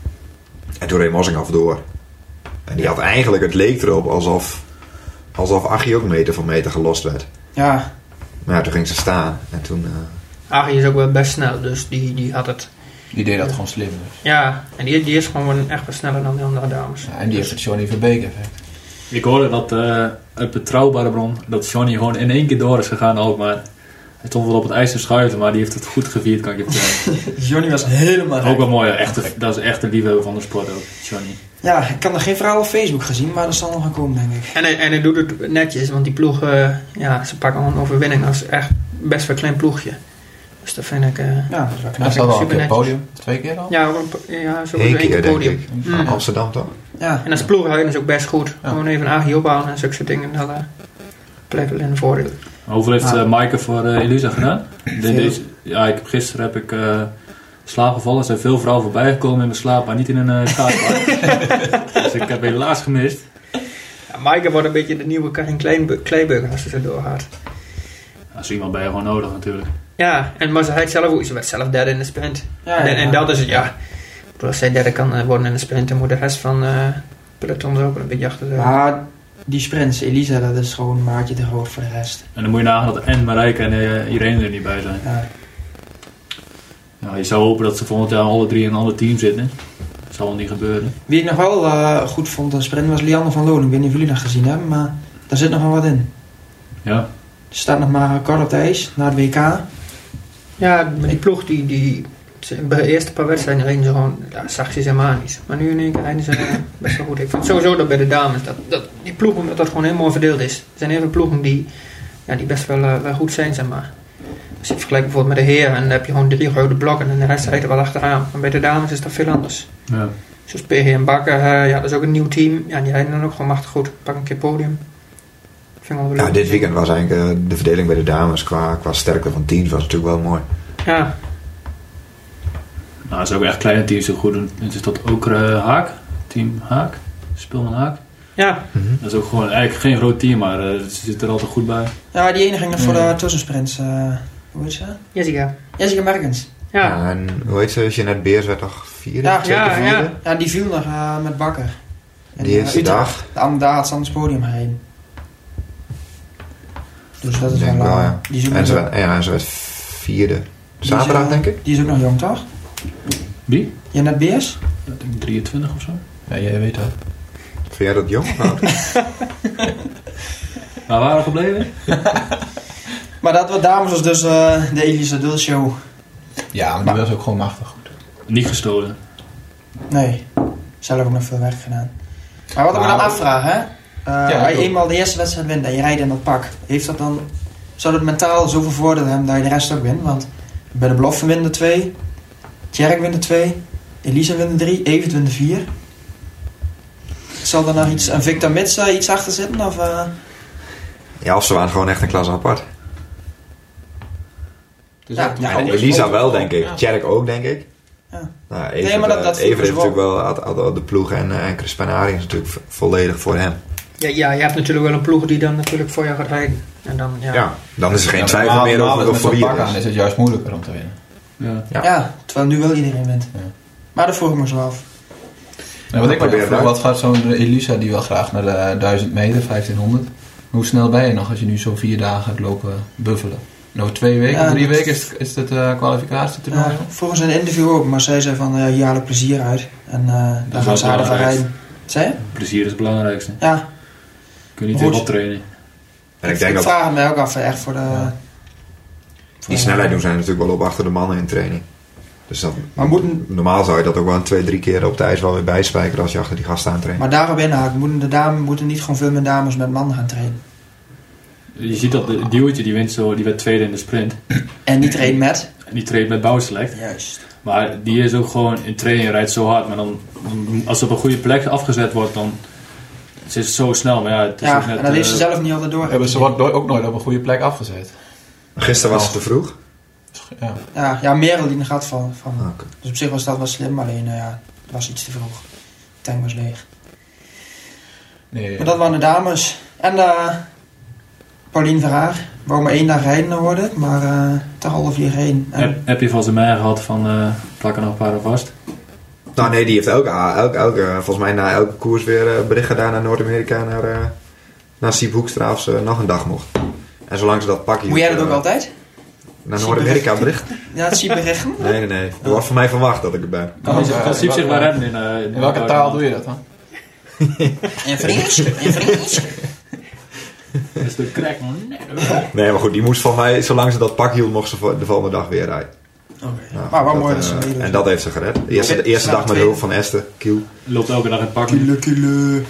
En toen reed Mossing af door. En die had eigenlijk, het leek erop alsof, alsof Achie ook meter voor meter gelost werd. ja. Maar ja, toen ging ze staan. En toen... Uh, Arie is ook wel best snel, dus die, die had het. Die deed dat gewoon slim. Dus. Ja, en die, die is gewoon echt wel sneller dan de andere dames. Ja, en die heeft het Johnny Verbeek effect. Ik hoorde dat uh, uit betrouwbare bron dat Johnny gewoon in één keer door is gegaan ook, maar hij stond wel op het ijs te schuiven, maar die heeft het goed gevierd, kan ik je vertellen. Johnny was helemaal Ook wel mooi, echte, dat is echt een liefhebber van de sport ook, Johnny. Ja, ik kan er geen verhaal op Facebook gezien, maar dat zal nog gaan komen, denk ik. En hij, en hij doet het netjes, want die ploeg, uh, ja, ze pakken gewoon een overwinning als echt best wel een klein ploegje. Dus dat vind ik, uh, Ja, dat is wel Hij knap. staat al een super keer op het netjes. podium. Twee keer al? ja, ook een po- ja zo Eén één keer, keer denk podium. ik. Mm. Amsterdam toch? Ja, En als ploeghuis is ook best goed. Ja. Gewoon even een Agie ophouden en zulke soort dingen. Dat uh, blijft wel in de voordeel. Hoeveel heeft uh, Maaike voor uh, Elisa gedaan? De- Veel. deze, ja, ik, gisteren heb ik uh, slaap gevallen. Er zijn veel vrouwen voorbij gekomen in mijn slaap, maar niet in een uh, kaartpark. Dus ik heb helaas gemist. Ja, Maaike wordt een beetje de nieuwe Karin Kleinbe- Kleiburger als ze zo doorgaat. Ja, zo iemand ben je gewoon nodig natuurlijk. Ja, en, maar ze had zelf ook, ze werd zelf derde in de sprint. ja, en, ja. en dat is het, ja. Ik bedoel, als zij derde kan uh, worden in de sprint, dan moet de rest van uh, peloton er ook een beetje achter zijn. Maar die sprints, Elisa, dat is gewoon een maatje te groot voor de rest. En dan moet je nagaan dat en Marijke en uh, Irene er niet bij zijn. Ja. Nou, je zou hopen dat ze volgend jaar alle drie in een ander team zitten. Dat zal wel niet gebeuren. Wie ik nog wel uh, goed vond aan sprint was Lianne van Loon. Ik weet niet of jullie dat gezien hebben, maar daar zit nog wel wat in. Ja, Er staat nog maar kort op de ijs, naar het W K. Ja, maar die ploeg, die, die, bij de eerste paar wedstrijden reden ze gewoon, ja, zag ze ze helemaal niet. Maar nu in één keer rijden ze uh, best wel goed. Ik vind sowieso dat bij de dames, dat, dat die ploegen, dat dat gewoon helemaal verdeeld is. Er zijn heel veel ploegen die, ja, die best wel, uh, wel goed zijn, zeg maar. Als je het vergelijkt bijvoorbeeld met de heren, en dan heb je gewoon drie grote blokken en de rest rijdt er wel achteraan. Maar bij de dames is dat veel anders. ja. Zoals P G en Bakker, uh, ja, dat is ook een nieuw team. Ja, die rijden dan ook gewoon machtig goed. Pak een keer podium. Vind ik wel Ja, leuk. dit weekend was eigenlijk uh, de verdeling bij de dames qua, qua sterkte van teams was natuurlijk wel mooi. Ja, Nou, als ook echt kleine teams zo goed doen. Is dat ook uh, Haak? Team Haak? Speelman Haak? ja. Dat is ook gewoon eigenlijk geen groot team, maar uh, ze zit er altijd goed bij. Ja, die ene ging nog voor Ja. de tussensprints. Uh, hoe is ze? Jessica. Jessica Merkens. Ja. Ja, en hoe heet ze? Jeanette Beers werd toch vierde? Ja, Tweede, ja, vierde? ja. Ja, die viel nog uh, met Bakker. En, Die eerste uh, Utrecht. dag. De andere dag had ze aan het podium gereden. Dus dat is Ik denk wel... wel, uh, ja. die, is ook En nog, ze, werd, ja, en ze werd vierde. die is, Zaterdag, uh, denk ik. Die is ook nog jong, toch? Wie? Janet Beers? Ik denk drieëntwintig of zo. Ja, jij weet dat. Vind jij dat jong of oud? Waar waren we gebleven? Maar dat wat dames was dus uh, de Elisa Dul show. Ja, maar die was ook gewoon machtig goed. Niet gestolen. Nee, zelf ook nog veel werk gedaan. Maar wat ik me dan Maar- afvraag, hè? Uh, Ja, als ik je ook. eenmaal de eerste wedstrijd wint en je rijdt in dat pak, heeft dat dan... Zou dat mentaal zoveel voordeel hebben dat je de rest ook wint? Want bij de belofte wint er twee, Tjerk wint er twee, Elisa wint er drie, Evert wint er vier. Zal er nog iets, een Victor Mitsa iets achter zitten? Of, uh... Ja, of ze waren gewoon echt een klasse apart. Dus Ja, ook- ja, En ook- Elisa ook- wel, denk ik. Ja. Tjerk ook, denk ik. Ja. Nou, Evert, Nee, maar dat- eh, dat Evert voelen ze heeft natuurlijk wel had, had de ploeg en, eh, en Crispin Arie is natuurlijk vo- volledig voor hem. Ja, ja, je hebt natuurlijk wel een ploeg die dan natuurlijk voor jou gaat rijden. En dan, ja. Ja, dan is er geen Ja, twijfel normaal- meer normaal over, met over voor zo'n wie pak het aan is. is het juist moeilijker om te winnen. Ja. Ja. Ja, terwijl nu wel iedereen wint. Ja. Maar dat vroeg ik me zo af. Nou, wat ik me Probeer vroeg, het wat gaat zo'n Elisa die wel graag naar de duizend meter, vijftienhonderd. Hoe snel ben je nog als je nu zo vier dagen gaat lopen buffelen? En over twee weken, Ja, drie dat- weken is, is het uh, kwalificatietoernooi? Ja, volgens een interview ook, maar zij zei van uh, hier haal ik plezier uit. En uh, daar wel gaan ze harder van belangrijk. rijden. Zei je? Plezier is het belangrijkste. Ja. Kun je niet Goed. weer optrainen. En ik denk dat vraag me ook af, echt voor de... die snelheid doen zijn natuurlijk wel op achter de mannen in training. Dus dat, Maar moeten, normaal zou je dat ook wel een twee, drie keer op de ijs wel weer bijspijkeren als je achter die gasten aantraint. maar daarop inhaakt, moeten de dames moeten niet gewoon veel meer dames met mannen gaan trainen. Je ziet dat de duwtje die wint zo, die werd tweede in de sprint. En niet trainen met. En die treedt met bouwselect. Juist. Maar die is ook gewoon in training rijdt zo hard. Maar dan, als ze op een goede plek afgezet wordt, dan is het zo snel. Maar ja, het is Ja, ook net, en dat heeft ze uh, zelf niet altijd door. Hebben ze wordt nooit- ook nooit op een goede plek afgezet. Gisteren was het te vroeg. Ja. Ja, ja Merel die er gaat van. van. Ah, okay. Dus op zich was dat wel slim, alleen uh, ja, het was iets te vroeg. De tank was leeg. Nee, Maar dat waren de dames. En uh, Paulien Verhaar. Wou maar één dag rijden hoorde ik, maar uh, te half vier heen. En heb, heb je van zijn mij gehad van uh, plak er nog een paar aan vast? Nou nee, die heeft elke, elke, elke, volgens mij na elke koers weer uh, bericht gedaan naar Noord-Amerika, naar, uh, naar Siep Hoekstra of ze nog een dag mocht. En zolang ze dat pakje... moet jij dat uh, ook altijd? Naar Siep Noord-Amerika bericht? Ja, het zie je berichten. Nee, nee, nee. Er wordt van mij verwacht dat ik er ben. Kan hij zich- kan Siep zich wel redden in, uh, In welke taal doe je dat dan? En Frans. En Frans. Dat is de crack. Nee, maar goed, die moest van mij, zolang ze dat pak hield, mocht ze de volgende dag weer rijden. Oké. Nou, Maar wel dat, mooi dat ze uh, meedoen. En dat heeft ze gered. De eerste, de eerste Oké, dag met snap, hulp van Esther, Kiel. Loopt elke dag in het pak. Kille, kille.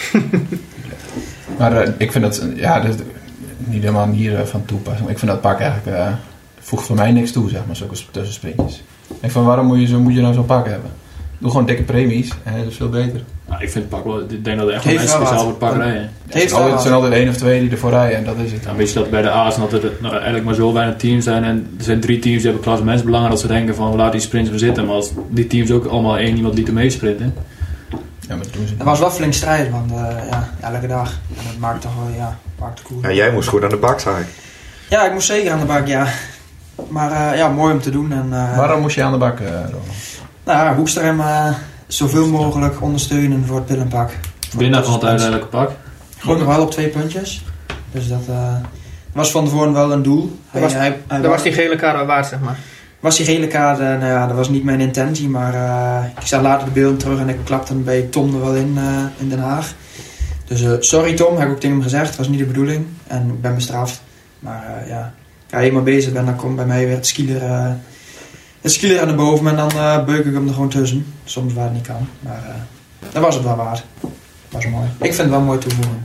Maar uh, ik vind dat, ja, dat is niet helemaal hier uh, van toepassing. Ik vind dat pak eigenlijk, uh, voegt voor mij niks toe, zeg maar, zulke tussensprintjes. Ik van waarom moet je, zo, moet je nou zo'n pak hebben? Doe gewoon dikke premies en dat is veel beter. Nou, ik vind het pak wel, ik denk dat er echt Het wel heeft mensen wel speciaal wat. voor het pak rijden. Het Het heeft zijn altijd, wel zijn altijd één of twee die ervoor rijden en dat is het. Dan weet je dat bij de A's dat er nou, eigenlijk maar zo weinig teams zijn. En er zijn drie teams die hebben klassementsbelangen dat ze denken van we laten die sprints maar zitten. Maar als die teams ook allemaal één iemand lieten meesprinten. Ja, maar dat doen ze Het was wel flink strijd, want uh, ja, elke dag. En dat maakt toch wel, ja, maakt de koers. Ja, jij moest goed aan de bak, zag ik. Ja, ik moest zeker aan de bak, ja. Maar uh, ja, mooi om te doen. En, uh, Waarom moest je aan de bak, uh, Ronald? Nou ja, Hoekstra hem uh, zoveel mogelijk ondersteunen voor het pillenpak. Winnaar van het uiteindelijke pak. Gewoon nog wel op twee puntjes. Dus dat uh, was van tevoren wel een doel. Hij, was- hij, hij Dat was die gele kaart wel waard, zeg maar. was die gele kaart, uh, nou ja, dat was niet mijn intentie. Maar uh, ik zag later de beelden terug en ik klapte hem bij Tom er wel in, uh, in Den Haag. Dus uh, sorry Tom, heb ik ook tegen hem gezegd. Het was niet de bedoeling. En ik ben bestraft. Maar uh, ja, als je eenmaal bezig bent, dan komt bij mij weer het skieler, uh, het skieler aan de boven. En dan uh, beuk ik hem er gewoon tussen. Soms waar het niet kan. Maar uh, dat was het wel waard. Dat was mooi. Ik vind het wel mooi toevoegen.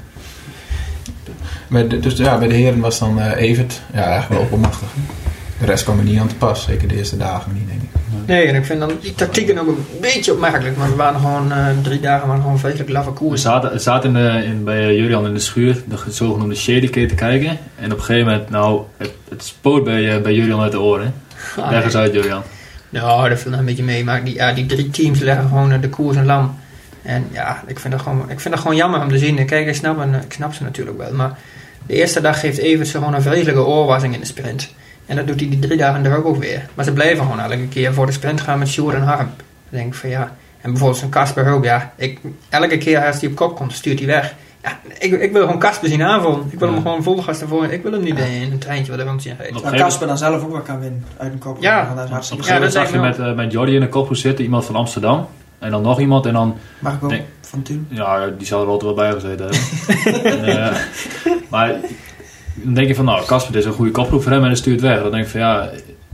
Bij de, dus ja, bij de heren was dan uh, Evert ja, eigenlijk wel oppermachtig. De rest kwam er niet aan te pas, zeker de eerste dagen niet, denk ik. Nee, en ik vind dan die tactieken ook een beetje opmerkelijk. Maar we waren gewoon uh, drie dagen waren gewoon vreselijk laffe We koers. zaten, zaten in de, in, bij Jurian in de schuur, de zogenoemde shadykate te kijken. En op een gegeven moment, nou, het, het spoot bij, uh, bij Jurian uit de oren. Ah, Leg eens uit, Jurian. Nou, dat viel nog een beetje mee. Maar die, ja, die drie teams leggen gewoon uh, de koers en lam. En ja, ik vind, dat gewoon, ik vind dat gewoon jammer om te zien. Kijk, ik snap, en, ik snap ze natuurlijk wel. Maar de eerste dag geeft Evert ze gewoon een vreselijke oorwassing in de sprint. En dat doet hij die drie dagen er ook weer. Maar ze blijven gewoon elke keer voor de sprint gaan met Sjoerd en Harm. Dan denk ik van ja. En bijvoorbeeld zo'n Kasper Hulp, ja. Ik, elke keer als hij op kop komt, stuurt hij weg. Ja, ik, ik wil gewoon Kasper zien aanvallen. Ik wil Ja. hem gewoon vol gas ervoor. Ik wil hem niet in een treintje waar de rondje in rijdt. Op Maar Casper dan zelf ook wel kan winnen. Uit een kop. Ja. Dat is Op hartstikke een Ja, gegeven dat moment zag lijkt je me met, uh, met Jordi in de kopgroep zitten, iemand van Amsterdam. En dan nog iemand en dan, Mag ik ook Nee. van Tuin? ja, die zou er altijd wel bij gezeten hebben. uh, maar dan denk je van, nou, Kasper, dit is een goede kopgroep voor hem en hij stuurt weg. Dan denk ik van, ja,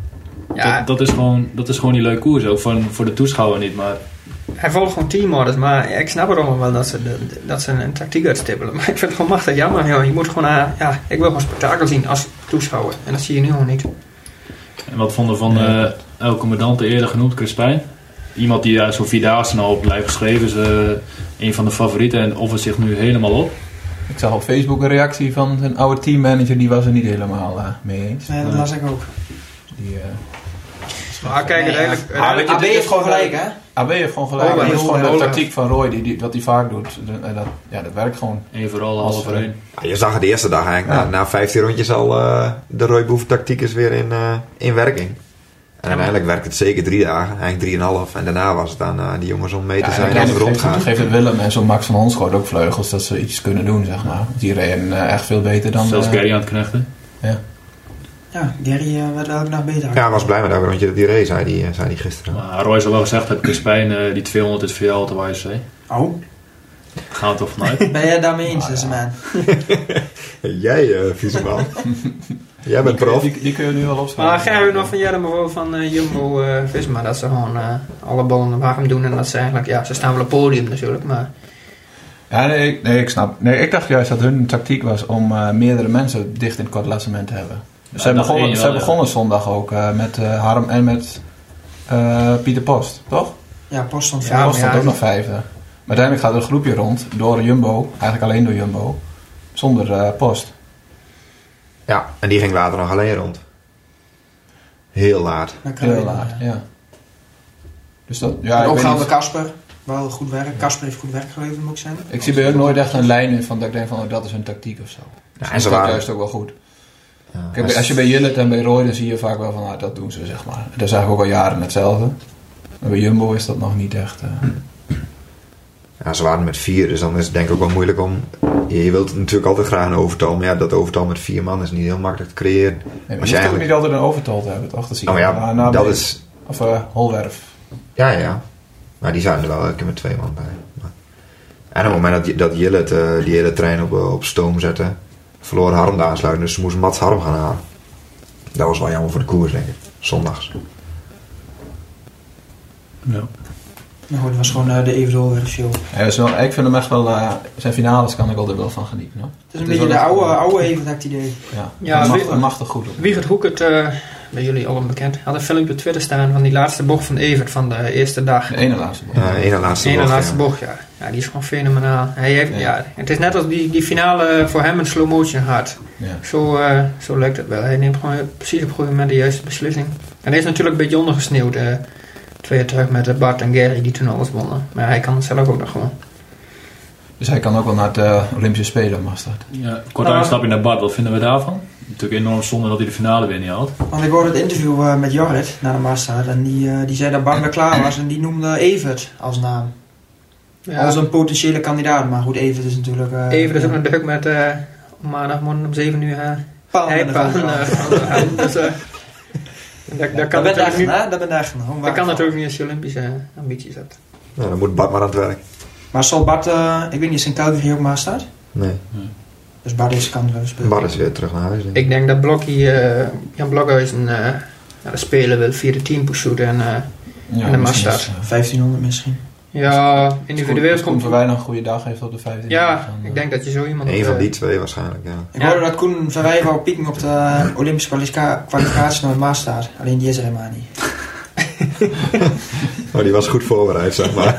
Ja, dat, dat, is gewoon, dat is gewoon niet leuk koers. Ook voor, voor de toeschouwer niet, maar hij volgt gewoon teamorders, maar ja, ik snap het allemaal wel dat ze, de, de- dat ze een tactiek uitstippelen. Maar ik vind het gewoon machtig jammer, joh. Je moet gewoon, uh, ja, ik wil gewoon spektakel zien als toeschouwer. En dat zie je nu gewoon niet. En wat vonden we van uh, El Commandante eerder genoemd, Crispijn? Iemand die uh, zo'n Vierdaagse nou op blijft geschreven is uh, een van de favorieten en offert zich nu helemaal op. Ik zag op Facebook een reactie van zijn oude teammanager, die was er niet helemaal uh, mee eens. Nee, dat Uh, las ik ook. die, uh, Maar kijk, Nee, uiteindelijk... ja. Ah, weet je, A B dit is heeft gewoon gewoon, gelijk, hè? A B heeft gewoon gelijk. Oh, dat ja, is gewoon heel de erg. tactiek van Roy, die, die, wat hij vaak doet. De- en dat, ja, dat werkt gewoon. Eén voor alle, Als, alle voor uh, één. Ja, je zag het de eerste dag eigenlijk. Ja. Na, na vijftien rondjes al uh, de Roy Boef tactiek is weer in, uh, in werking. En uiteindelijk werkt het zeker drie dagen. Eigenlijk drieënhalf. En daarna was het aan uh, die jongens om mee te Ja, zijn en als het geeft, rondgaat. geeft het Willem en zo'n Max van Honschot ook vleugels dat ze iets kunnen doen, zeg maar. Die reden uh, echt veel beter dan... Zelfs uh, Gary aan het knechten. Ja. Ja, Gary uh, werd elke dag beter. Ja, hij was blij met elk rondje dat hij reed, zei hij, zei hij gisteren. Maar Roy zal wel gezegd hebben, Crispijn, uh, die tweehonderd is voor jou te wijs. Oh, Gaan we toch vanuit? ben jij het daarmee eens, Ah, deze ja. man? Jij, uh, vieze man. Jij bent Die, prof. die, die kun je nu wel opschrijven. Maar ga je nog van Jaren bijvoorbeeld van uh, Jumbo uh, Visma, dat ze gewoon uh, alle ballen warm doen en dat ze eigenlijk, ja, ze staan wel op het podium natuurlijk, maar... Ja, nee, ik- nee, ik snap. Nee, ik dacht juist dat hun tactiek was om uh, meerdere mensen dicht in het korte klassement te hebben. Dus Ja, zij dat begonnen, één zij wel, ja. begonnen zondag ook uh, met uh, Harm en met uh, Pieter Post, toch? Ja, Post stond Ja, vijf. Post maar stond ja, ook nog vijfde. Maar uiteindelijk gaat er een groepje rond door Jumbo, eigenlijk alleen door Jumbo, zonder uh, Post. Ja, en die ging later nog alleen rond. Heel laat. Dan kan je, Heel laat, uh, ja. Dus dat, ja, en ik, ook weet gaan we niet. Kasper. Wel goed werk. Kasper heeft goed werk geleverd, moet ik zeggen. Ik zie bij hun nooit echt een lijn in van dat ik denk van oh, dat is hun tactiek of zo. Dus Ja, en dat ze is waren... juist ook wel goed. Ja, Kijk, maar als je bij Jillet en bij Roy, dan zie je vaak wel van, ah, dat doen ze, zeg maar. Dat is eigenlijk ook al jaren hetzelfde. Maar bij Jumbo is dat nog niet echt... Uh... Ja, ze waren met vier, dus dan is het denk ik ook wel moeilijk om... Je, je wilt natuurlijk altijd graag een overtal, maar ja, dat overtal met vier man is niet heel makkelijk te creëren. Nee, maar je Als hoeft je ook eigenlijk- niet altijd een overtal te hebben, toch? Dat zie je Oh ja, na- na- dat is... Of uh, Holwerf. Ja, ja. Maar die zijn er wel een keer met twee man bij. Maar... En op het moment dat, dat Jillet uh, die hele trein op, uh, op stoom zette, verloor Harm de aansluiting, dus ze moest Mats Harm gaan halen. Dat was wel jammer voor de koers, denk ik. Zondags. Ja. Nou, dat was gewoon uh, de Evendoorweg show. Ja, is wel, ik vind hem echt wel... Uh, zijn finales kan ik altijd wel van genieten, hoor. Het is een Het is beetje de wel oude, echt- oude Even, dat idee. Ja, Ja, ja wie- machtig, machtig goed. Op. Wiegert Hoekert, uh, bij jullie allen bekend, had een filmpje op Twitter staan van die laatste bocht van Evert van de eerste dag. De ene laatste bal. Ja, ene laatste De ene bocht, laatste ja. bocht, ja. Ja, die is gewoon fenomenaal. Hij heeft, Ja. ja. Het is net als die, die finale voor hem een slow motion had. Ja. Zo, uh, zo lijkt het wel. Hij neemt gewoon precies op het goede moment de juiste beslissing. En hij is natuurlijk een beetje ondergesneeuwd. Uh, twee jaar terug met uh, Bart en Gary die toen alles wonnen. Maar hij kan het zelf ook nog gewoon. Dus hij kan ook wel naar het uh, Olympische Spelen, mag dat. Ja, kort Nou, uitstapje naar Bart, wat vinden we daarvan? Natuurlijk enorm zonde dat hij de finale weer niet haalt. Want ik hoorde het interview uh, met Jorrit na de Masters. En die, uh, die zei dat Bart weer klaar was. En die noemde Evert als naam. Ja, Als een potentiële kandidaat. Maar goed, Evert is natuurlijk... Uh, Evert is ook nog druk met uh, maandagmorgen om zeven uur. Uh, paal hij met de paal, vrouw. uh, uh, dus, uh, dat, dat kan Dat bent natuurlijk echt, niet, hè? Dat bent echt. Gewoon dat kan waar. natuurlijk niet als je Olympische ambities hebt. Nou, dan moet Bart maar aan het werk. Maar zal Bart... Uh, ik weet niet, is in Calgary ook Masters? Nee, Dus Bart is kan wel spelen. Bart is weer terug naar huis, denk ik. Ik denk dat Blokkie, uh, Jan Blokhuizen, uh, naar de Spelen wil via de team pursuit. En uh, Ja, En de misschien Masters. is, uh, vijftienhonderd misschien. ja, individueel Koen komt... Verwij nog een goede dag heeft op de vijftien. Ja, ik denk dat je zo iemand... Eén van uh, die twee waarschijnlijk, ja. Ik Ja. hoorde dat Koen Verwij wou pieken op de Olympische kwalifica- kwalificatie naar het Masters. Alleen die is er helemaal niet. Maar die was goed voorbereid, zeg maar.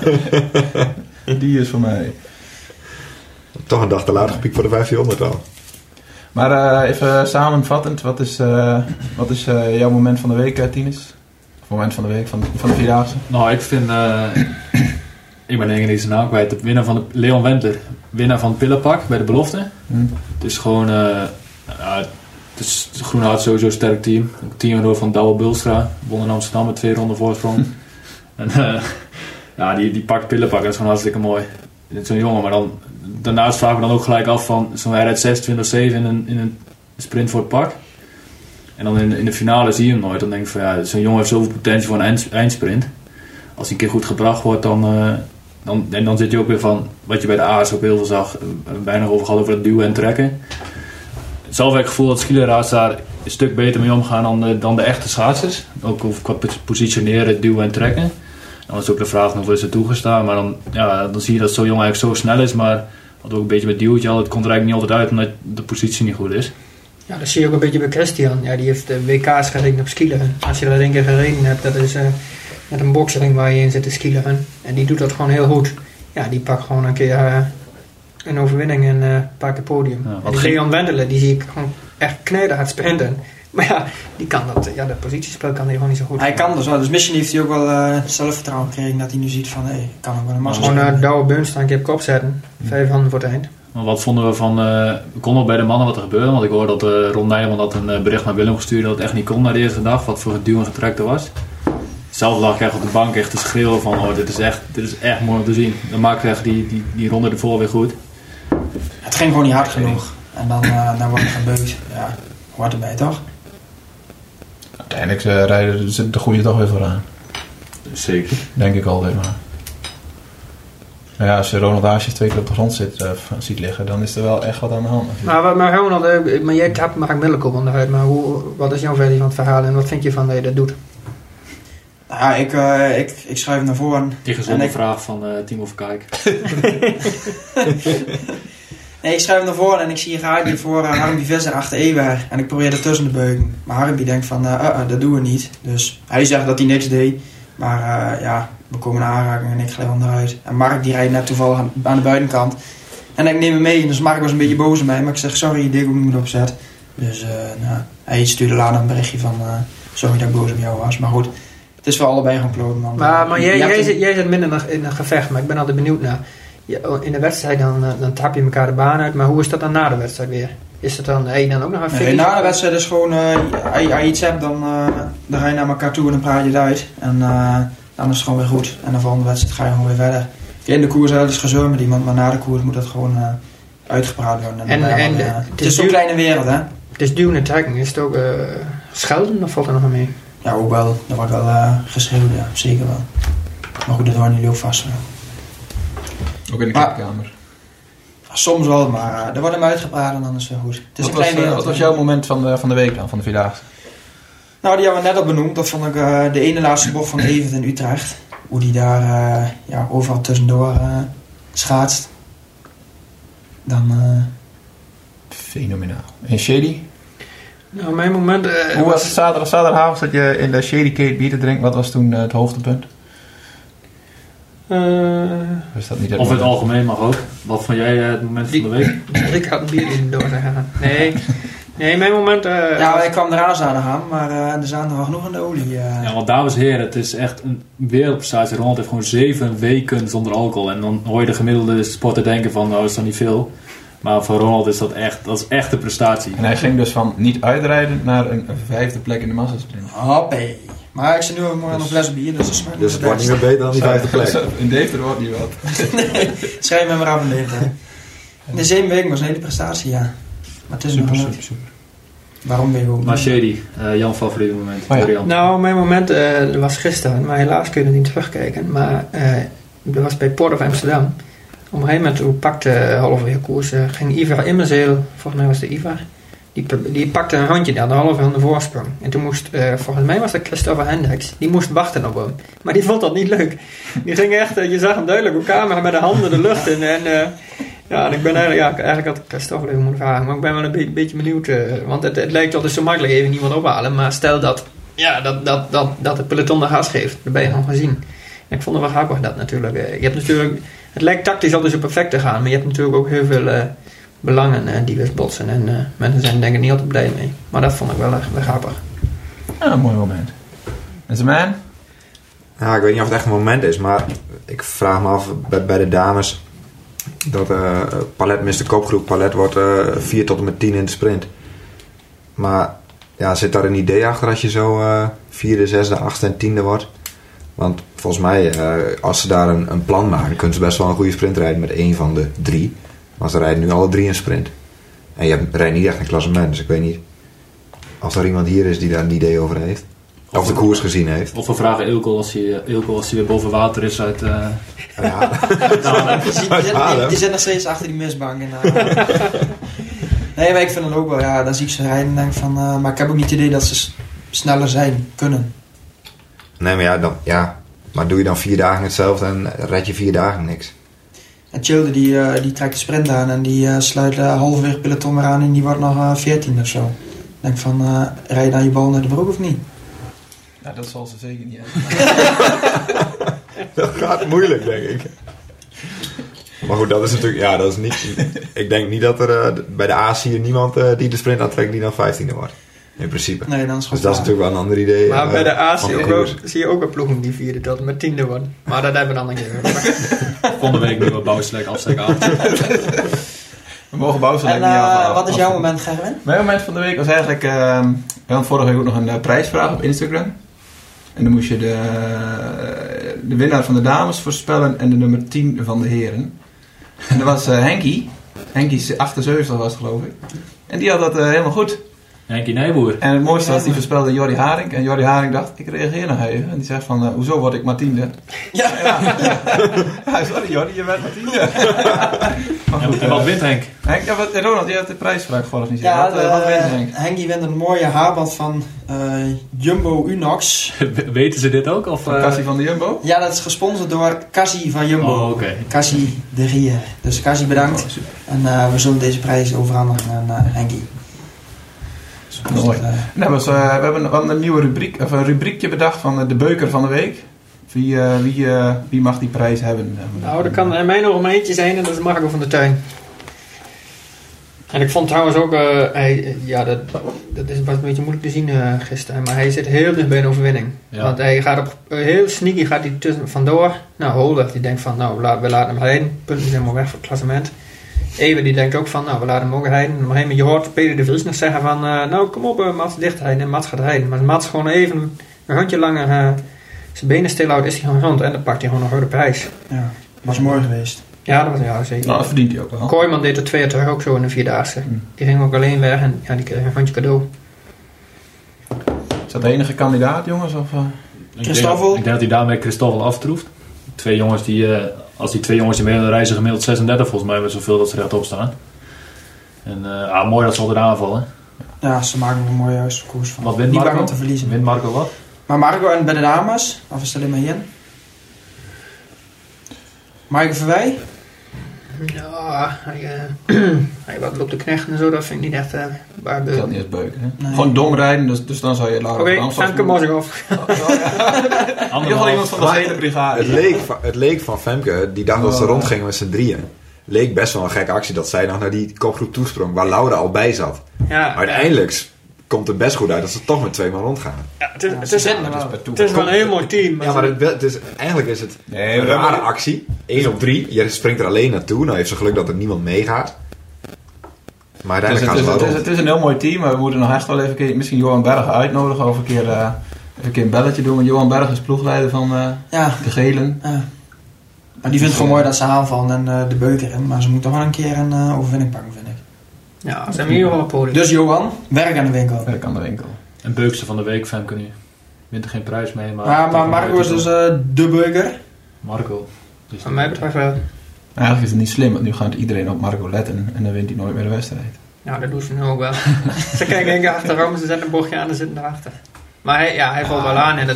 Die is voor mij. Toch een dag te laat gepiekt voor de vijftienhonderd al. Maar uh, even samenvattend, wat is, uh, wat is uh, jouw moment van de week, uh, Tines? Of moment van de week, van, van de Vierdaagse? Nou, ik vind... Uh, ik ben denk ik niet zijn naam kwijt. De winnaar van de... Leon Wendler. Winnaar van het pillenpak bij de belofte. Hm. Het is gewoon... Uh, uh, het is het Groenhart sowieso een sterk team. Een team door van Douwe Bulstra. Won in Amsterdam met twee ronden voorsprong. en uh, ja, die, die pakt pillenpak. Dat is gewoon hartstikke mooi. Dit is zo'n jongen. Maar dan... Daarnaast vragen we dan ook gelijk af van... Zo'n hij rijdt zesentwintig zeven in een, in een sprint voor het pak. En dan in, in de finale zie je hem nooit. Dan denk ik van ja, zo'n jongen heeft zoveel potentie voor een eind, eindsprint. Als hij een keer goed gebracht wordt, dan, uh, dan, en dan zit je ook weer van... Wat je bij de A's ook heel veel zag. Uh, bijna over gehad over het duwen en trekken. Zelf heb ik het gevoel dat skileraars daar een stuk beter mee omgaan dan de, dan de echte schaatsers. Ook over qua positioneren, duwen en trekken. Dan is ook de vraag hoeveel is er toegestaan. Maar dan, ja, dan zie je dat zo'n jongen eigenlijk zo snel is. Maar wat ook een beetje met duwtje al, het komt er eigenlijk niet altijd uit omdat de positie niet goed is. Ja, dat zie je ook een beetje bij Christian. Ja, die heeft de W K's gereden op skileren. Als je dat één keer gereden hebt, dat is uh, met een boksering waar je in zit te skileren. En die doet dat gewoon heel goed. Ja, die pakt gewoon een keer uh, een overwinning en uh, pakt het podium. Ja, en wat die ging- Leon Wendelen, die zie ik gewoon echt knijterhard sprinten. Maar ja, die kan dat, ja, dat positiespel kan hij gewoon niet zo goed. Hij kan dus wel. Dus misschien heeft hij ook wel uh, zelfvertrouwen gekregen dat hij nu ziet van... Hé, hey, ik kan ook wel een massa Gewoon spelen. uh, Douwe Beunstein een keer op kop zetten. Vijf handen voor het eind. Maar wat vonden we van... Uh, kon nog bij de mannen wat er gebeurde? Want ik hoorde dat uh, Ron Nijman had een uh, bericht naar Willem gestuurd dat het echt niet kon na de eerste dag. Wat voor geduw en getrek er was. Zelf lag ik echt op de bank echt te schreeuwen van... Oh, dit is echt, dit is echt mooi om te zien. Dan maakt echt die, die, die ronde ervoor weer goed. Het ging gewoon niet hard genoeg. En dan, uh, dan wordt het gebeurd. Ja, hoort erbij toch? Uiteindelijk uh, rijden zit de goede toch weer vooraan. Zeker. Denk ik altijd maar. Nou ja, als je Ronald Haasjes twee keer op de grond zit, uh, ziet liggen, dan is er wel echt wat aan de hand. Maar, maar, maar Ronald, uh, maar jij tapt Mark Middelkoop onderuit, maar hoe, wat is jouw versie van het verhaal en wat vind je van dat je dat doet? Ja, ik, uh, ik, ik schrijf naar voren. Die gezonde ik, vraag van uh, Timo Verkijk. Nee, ik schrijf naar voren en ik zie Hardy voor uh, Hardy Visser achter Ewer. En ik probeer er tussen te beuken. Maar Hardy denkt van, uh, uh, uh, dat doen we niet. Dus hij zegt dat hij niks deed. Maar uh, ja, we komen aanraken en ik glij onderuit. En Mark die rijdt net toevallig aan, aan de buitenkant. En ik neem hem mee. Dus Mark was een beetje boos op mij. Maar ik zeg, sorry, je deed ook niet opzet. Dus uh, nou, hij stuurde later een berichtje van, uh, sorry dat ik boos op jou was. Maar goed, het is voor allebei gaan kloten. Man. Maar, maar jij, jij, een... zit, jij zit minder in een gevecht. Maar ik ben altijd benieuwd naar. In de wedstrijd dan, dan trap je elkaar de baan uit. Maar hoe is dat dan na de wedstrijd weer? Is het dan, hey, dan ook nog een finish? Nee, na de wedstrijd is gewoon, uh, als je iets hebt, dan, uh, dan ga je naar elkaar toe en dan praat je het uit. En uh, dan is het gewoon weer goed. En de volgende wedstrijd ga je gewoon weer verder. In de koers is gezeur met iemand, maar na de koers moet dat gewoon uh, uitgepraat worden. En, en, en, uh, het, het is zo'n kleine wereld, hè? Het is duwen en trekken. Is het ook uh, schelden of valt er nog aan mee? Ja, ook wel. Er wordt wel uh, geschreeuwd, ja. Zeker wel. Maar goed, dat wordt niet heel vast. Wel. Ook in de kleedkamer? Soms wel, maar uh, er wordt hem uitgepraat en dan is het weer goed. Het is wat, een klein was, wereld, wat was jouw moment van de, van de week dan, van de Vierdaagse? Nou, die hebben we net al benoemd. Dat vond ik uh, de ene laatste bocht van Evert in Utrecht. Hoe die daar uh, ja, overal tussendoor uh, schaatst. Dan... Uh... Fenomenaal. En Shady? Nou, mijn moment... Uh, Hoe was het zaterdag, zaterdagavond dat je in de Shady Kate bier te drinken? Wat was toen uh, het hoogtepunt? Uh, is dat niet het of in het moment? algemeen mag ook. Wat vond jij uh, het moment van de week? Ik had een bier in door te gaan. Nee, nee, mijn moment... Uh, ja, ik kwam eraan zaterdag, maar uh, er zaten er wel genoeg in de olie. Uh. Ja, want dames en heren, het is echt een wereldprestatie. Ronald heeft gewoon zeven weken zonder alcohol. En dan hoor je de gemiddelde sporter denken van, nou is dat niet veel. Maar voor Ronald is dat echt, dat is echt een prestatie. En hij ging dus van niet uitrijden naar een, een vijfde plek in de massasprint. Hoppé. Maar ik zit nu nog aan een fles bier, dus dat is Dus het wordt niet meer beter dan die vijfde plek. In Deventer wordt niet wat. Nee, schrijf me maar af in Deventer. In de zeven weken was een hele prestatie, ja. Maar het is super, nog super, leuk. super. Waarom ben je ook Maar Shady, uh, jouw favoriete moment? Oh ja. Nou, mijn moment uh, was gisteren, maar helaas kun je er niet terugkijken. Maar uh, dat was bij Port of Amsterdam. Op een gegeven moment, hoe pakte uh, halverwege koers, uh, ging Ivar Immerzeel, volgens mij was het Ivar, die, die pakte een hondje daar, de halve van de voorsprong. En toen moest, uh, volgens mij was dat Christopher Hendricks, die moest wachten op hem. Maar die vond dat niet leuk. Die ging echt, uh, je zag hem duidelijk op camera met de handen de lucht in. En uh, ja, en ik ben eigenlijk, ja, eigenlijk had ik Christopher even moeten vragen, maar ik ben wel een be- beetje benieuwd. Uh, want het, het lijkt wel dus zo makkelijk even niemand ophalen, maar stel dat, ja, dat, dat, dat, dat het peloton de gas geeft, dat ben je gewoon gezien. En ik vond het wel grappig dat natuurlijk. Uh, je hebt natuurlijk, het lijkt tactisch altijd zo perfect te gaan, maar je hebt natuurlijk ook heel veel uh, belangen uh, die weer botsen. En uh, mensen zijn er denk ik niet altijd blij mee. Maar dat vond ik wel echt wel grappig. Ja, een mooi moment. En zijn man? Ja, ik weet niet of het echt een moment is, maar ik vraag me af bij, bij de dames dat uh, Palet mist de kopgroep. Palet wordt uh, vier tot en met tien in de sprint. Maar ja, zit daar een idee achter als je zo uh, vierde, zesde, achtste en tiende wordt? Want volgens mij, uh, als ze daar een, een plan maken, kunnen ze best wel een goede sprint rijden met één van de drie. Maar ze rijden nu alle drie een sprint. En je rijdt niet echt een klassement, dus ik weet niet of er iemand hier is die daar een idee over heeft. Of de koers gezien heeft. Of we vragen Ilko als hij, Ilko als hij weer boven water is uit... Uh... Ja. Die zit, die, zit, die, die zit nog steeds achter die mistbank. En, uh, nee, maar ik vind het ook wel, ja, dan zie ik ze rijden en denk van, uh, maar ik heb ook niet het idee dat ze s- sneller zijn, kunnen. Nee, maar ja, dan, ja, maar doe je dan vier dagen hetzelfde en red je vier dagen niks. En Childe die, uh, die trekt de sprint aan en die uh, sluit uh, halverwege het peloton weer aan en die wordt nog uh, veertien of zo. Ik denk van, uh, rij je dan je bal naar de broek of niet? Ja, dat zal ze zeker niet Dat gaat moeilijk, denk ik. Maar goed, dat is natuurlijk, ja, dat is niet, ik denk niet dat er uh, bij de A zie je niemand uh, die de sprint aantrekt die dan vijftiende wordt. In principe. Nee, dan is het Dus dat is natuurlijk wel een ander idee. Maar uh, bij de A van zie je, de ook, koers. zie je ook een ploegen die vierde tot met tiende worden. Maar dat hebben we dan een keer. Volgende week nieuwe bouwstek, afstek aan. We mogen bouwen En uh, wat is jouw moment, Gerwin? Mijn moment van de week was eigenlijk... Uh, we hadden vorige week ook nog een uh, prijsvraag op Instagram. En dan moest je de, uh, de winnaar van de dames voorspellen en de nummer tien van de heren. En dat was uh, Henkie. Henkie achtenzeventig was het, geloof ik. En die had dat uh, helemaal goed. Henkie Nijboer. En het mooiste was, die voorspelde Jordi Haring. En Jordi Haring dacht, ik reageer nog even. En die zegt van, uh, hoezo word ik maar tiende? Ja. Ja, ja. Ja, sorry Jordi, je bent maar tiende. Maar goed, En wat wint Henk? Henk, ja, wat, Ronald, je hebt de prijsvraag georganiseerd. Ja, wat, uh, wat de- wint Henk? Henkie wint een mooie haarband van uh, Jumbo Unox. Weten ze dit ook? Of, Van uh, Cassie van de Jumbo? Ja, dat is gesponsord door Cassie van Jumbo. Oh, oké. Cassie de Rier. Dus Cassie bedankt. Oh, super. En uh, we zullen deze prijs overhandigen aan uh, Henkie. Dus Mooi. dat, uh, Nou, was, uh, we hebben een, een nieuwe rubriek, of een rubriekje bedacht van uh, de beuker van de week. Wie, uh, wie, uh, wie mag die prijs hebben? Nou, er kan in mij nog maar eentje zijn en dat is Marco van der Tuin. En ik vond trouwens ook, uh, hij, ja, dat, dat is, was een beetje moeilijk te zien uh, gisteren, maar hij zit heel dicht bij een overwinning. Ja. Want hij gaat op, uh, heel sneaky gaat hij tussen vandoor. Nou, Holder, die denkt van, nou, we laten, we laten hem rijden. Punten zijn helemaal weg voor het klassement. Ewe, die denkt ook van, nou, we laten hem ook rijden. En op een gegeven moment, je hoort Peter de Vries nog zeggen van, uh, nou, kom op, uh, Mats, dicht rijden. En Mats gaat rijden. Maar Mats gewoon even een handje langer uh, zijn benen stilhoudt, is hij gewoon rond. En dan pakt hij gewoon nog de prijs. ja, was mooi geweest. Ja, dat was ja, zeker. Nou, dat verdient hij ook wel. Kooijman deed er twee jaar terug ook zo in de Vierdaagse. Hmm. Die ging ook alleen weg en ja, die kreeg een handje cadeau. Is dat de enige kandidaat, jongens? Of, uh? Ik Christoffel? denk, ik denk dat hij daarmee Christoffel aftroeft. Twee jongens die, uh, als die twee jongens die mee reizen gemiddeld zesendertig volgens mij met zoveel dat ze rechtop staan. En uh, ah, mooi dat ze al eraan vallen. Ja, ze maken er een mooie juiste koers van. Wat wint Niet Marco? bang om te verliezen. Wint Marco wat? Maar Marco en bij de dames, of is dat alleen maar in? Marco Verwij? Ja, hij, uh, hij wat loopt de knecht en zo, dat vind ik niet echt uh, waar Dat beurt. niet eens beuken. Hè? Nee. Gewoon dom rijden, dus, dus dan zou je later Oké, op Amstel Femke Mozgov. In ieder geval iemand van de Maar hele brigade. Het leek, van- het leek van Femke, die dag dat ze Oh. rondgingen met z'n drieën, leek best wel een gekke actie dat zij nog naar die kopgroep toesprong, waar Laura al bij zat. Ja, Maar uiteindelijk komt het best goed uit dat ze toch met twee man rondgaan. ja, het is, Ja, het ze is, zitten het er Dat wel. is per is, het is wel een heel mooi team. Ja, maar het, wel- het is, eigenlijk is het Nee, een we rare hebben- actie. één op drie, je springt er alleen naartoe. Nou heeft ze geluk dat er niemand meegaat. Maar Het is, uiteindelijk gaan het, ze is, wel het, is, rond. het is een heel mooi team, maar we moeten nog echt wel even een keer, misschien Johan Bergen uitnodigen of een keer, uh, even een keer een belletje doen. Want Johan Bergen is ploegleider van uh, Ja, de Gelen. ja. Maar die vindt het gewoon mooi dat ze aanvallen en uh, de beuker in. Maar ze moeten toch wel een keer een uh, overwinning pakken, vind ik. Ja, ze hebben hier wel een podium. Dus Johan, werk aan de winkel. Werk aan de winkel. En beukste van de week, Femke nu. Wint er geen prijs mee, maar... Maar, maar Marco is dus uh, de beuker. Marco. Dus Van mij betreft wel. Eigenlijk is het niet slim, want nu gaat iedereen op Marco letten en dan wint hij nooit meer de wedstrijd. Ja, dat doen ze nu ook wel. Ze kijken één keer achterom, ze zetten een bochtje aan en zitten erachter. Maar hij, ja, hij valt wel aan en dat...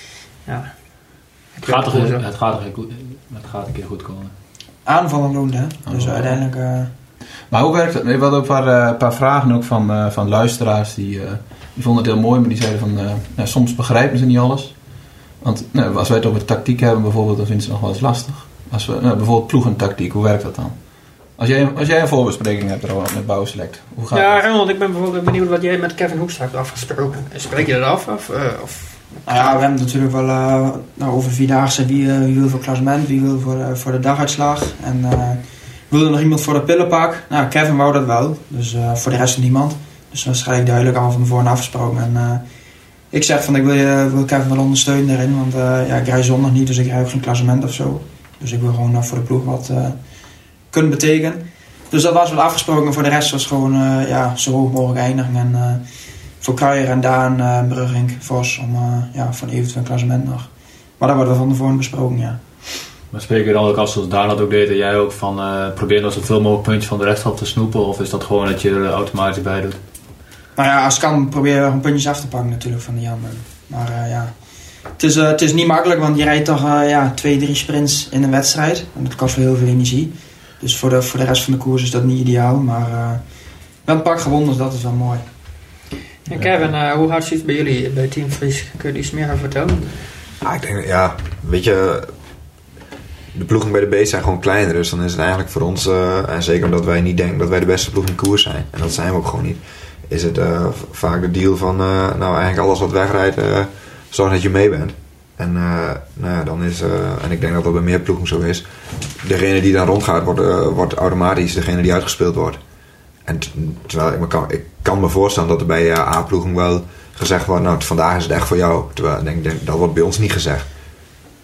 Ja. Het gaat, toch, het, gaat toch, goed- het gaat een keer goed komen. Aanvallen loont, hè. Dus Oh. uiteindelijk... Uh, Maar hoe werkt het? We hadden een paar, uh, paar vragen ook van, uh, van luisteraars die, uh, die vonden het heel mooi, maar die zeiden van uh, nou, soms begrijpen ze niet alles. Want nou, als wij het over tactiek hebben bijvoorbeeld, dan vinden ze het nog wel eens lastig. Als we, nou, bijvoorbeeld ploegentactiek, hoe werkt dat dan? Als jij, als jij een voorbespreking hebt Roland, met Bouwselect, hoe gaat Ja, dat? Ronald, ik ben bijvoorbeeld benieuwd wat jij met Kevin Hoekstra hebt afgesproken. Spreek je dat af? Of, uh, of... nou ja, we hebben natuurlijk wel uh, nou, over Vierdaagse wie, uh, wie wil voor klassement, wie wil voor, uh, voor de daguitslag. En uh, wilde nog iemand voor de pillenpak. Nou, Kevin wou dat wel. Dus uh, voor de rest niemand. Dus dat is gelijk duidelijk al van tevoren afgesproken. En uh, ik zeg van ik wil, je, wil Kevin wel ondersteunen daarin. Want uh, ja, ik rij zondag niet, dus ik rij ook geen klassement of zo. Dus ik wil gewoon uh, voor de ploeg wat uh, kunnen betekenen. Dus dat was wel afgesproken. En voor de rest was gewoon uh, ja, zo hoog mogelijk eindigen. En uh, voor Kruijer en Daan, uh, Brugink, Vos, om uh, ja, voor een eventueel klassement nog. Maar dat wordt wel van tevoren besproken, ja. Maar spreek je dan ook af zoals Daan dat ook deed en jij ook van uh, probeer dan zoveel mogelijk puntjes van de restschap te snoepen? Of is dat gewoon dat je er automatisch bij doet? Nou ja, als het kan probeer je gewoon puntjes af te pakken natuurlijk van de Jan. Maar uh, ja, het is, uh, het is niet makkelijk, want je rijdt toch uh, ja, twee, drie sprints in een wedstrijd. En dat kost wel heel veel energie. Dus voor de, voor de rest van de koers is dat niet ideaal. Maar uh, wel een pak gewonnen, dus dat is wel mooi. En Kevin, uh, hoe hard zit het bij jullie bij Team Fries? Kun je er iets meer over vertellen? Ah, ik denk, ja, weet je, de ploegen bij de B zijn gewoon kleiner. Dus dan is het eigenlijk voor ons, uh, en zeker omdat wij niet denken dat wij de beste ploeg in koers zijn, en dat zijn we ook gewoon niet, is het uh, v- vaak de deal van, uh, nou eigenlijk alles wat wegrijdt, uh, zorg dat je mee bent. En uh, nou ja, dan is, uh, en ik denk dat dat bij meer ploegen zo is, degene die dan rondgaat wordt, uh, wordt automatisch degene die uitgespeeld wordt. En t- terwijl ik me kan, ik kan me voorstellen dat er bij uh, A-ploegen wel gezegd wordt, nou vandaag is het echt voor jou. Terwijl ik denk, denk, dat wordt bij ons niet gezegd.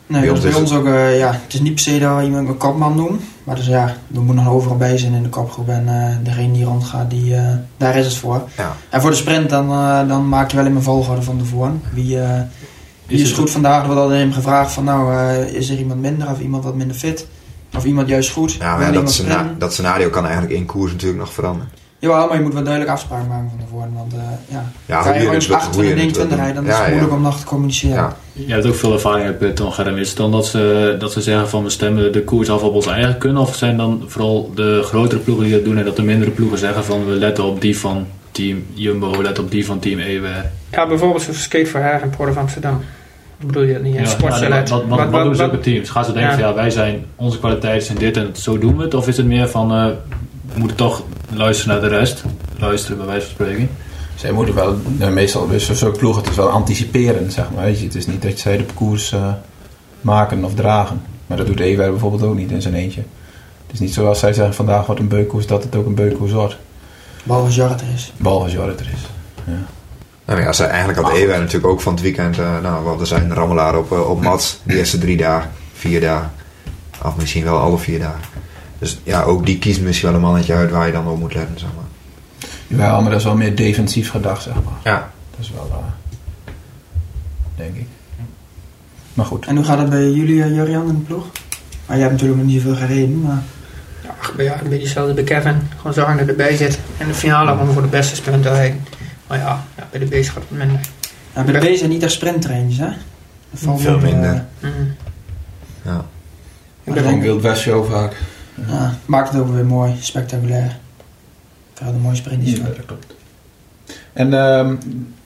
Nee, Bij dat is ons bij is ons ook, uh, ja, het is niet per se dat we iemand een kopman noemen. Maar dus ja, er moet nog overal bij zijn in de kopgroep. En uh, degene die rondgaat, die, uh, daar is het voor. Ja. En voor de sprint, dan, uh, dan maak je wel in mijn volgorde van tevoren. Wie, uh, wie is, is goed vandaag? Er wordt altijd hem gevraagd van, nou, uh, is er iemand minder of iemand wat minder fit? Of iemand juist goed? Ja, maar ja, dat, scena- dat scenario kan eigenlijk in koers natuurlijk nog veranderen. Ja, maar je moet wel duidelijk afspraken maken van tevoren. Want uh, ja, ja ga je gewoon het, achtentwintig, eenentwintig rijden, dan is het ja, moeilijk ja. om nog te communiceren. Ja. Je hebt ook veel ervaring met Ton Germ. Is het dan dat ze, dat ze zeggen van we stemmen de koers af op ons eigen kunnen? Of zijn dan vooral de grotere ploegen die dat doen en dat de mindere ploegen zeggen van we letten op die van team Jumbo, we letten op die van team E W R? Ja, bijvoorbeeld zo'n Skate for Hair in Port of Amsterdam. Bedoel je dat niet? Ja, ja, Sportchalet. Ja, wat, wat, wat, wat, wat doen zulke teams? Gaan ze denken ja. van ja, wij zijn, onze kwaliteiten zijn dit en zo doen we het? Of is het meer van uh, we moeten toch luisteren naar de rest? Luisteren bij wijze van spreken. Zij moeten wel, uh, meestal, dus zulke ploegen, het is wel anticiperen, zeg maar. Weet je. Het is niet dat zij de parcours uh, maken of dragen. Maar dat doet E W R bijvoorbeeld ook niet in zijn eentje. Het is niet zoals zij zeggen vandaag wordt een beukkoers, dat het ook een beukkoers wordt. Behalve als Jorrit er is. Behalve als Jorrit er is, ja. Nou ja, zij, eigenlijk had E W R natuurlijk ook van het weekend, uh, nou, want er zijn rammelaar op, uh, op Mats, de eerste drie dagen, vier dagen. Of misschien wel alle vier dagen. Dus ja, ook die kiest misschien wel een mannetje uit waar je dan op moet letten, zeg maar. Ja, maar dat is wel meer defensief gedacht, zeg maar. Ja. Dat is wel, uh, denk ik. Maar goed. En hoe gaat het bij jullie, uh, Jurian, in de ploeg? Maar jij hebt natuurlijk nog niet zoveel gereden, maar... Ja, ja, een beetje hetzelfde bij Kevin. Gewoon zorgen dat hij erbij zit. En de finale gewoon voor de beste sprinter rijden. Maar ja, ja, bij de B's gaat het minder. Ja, bij de B's zijn niet echt sprinttreintjes, hè? Dat valt Veel op, minder. Uh, mm. Ja. Ik Gewoon een Wild West show vaak. Ja. Ja, maakt het ook weer mooi, spectaculair. Ik had een mooie sprintjes Ja, van. dat klopt. En um,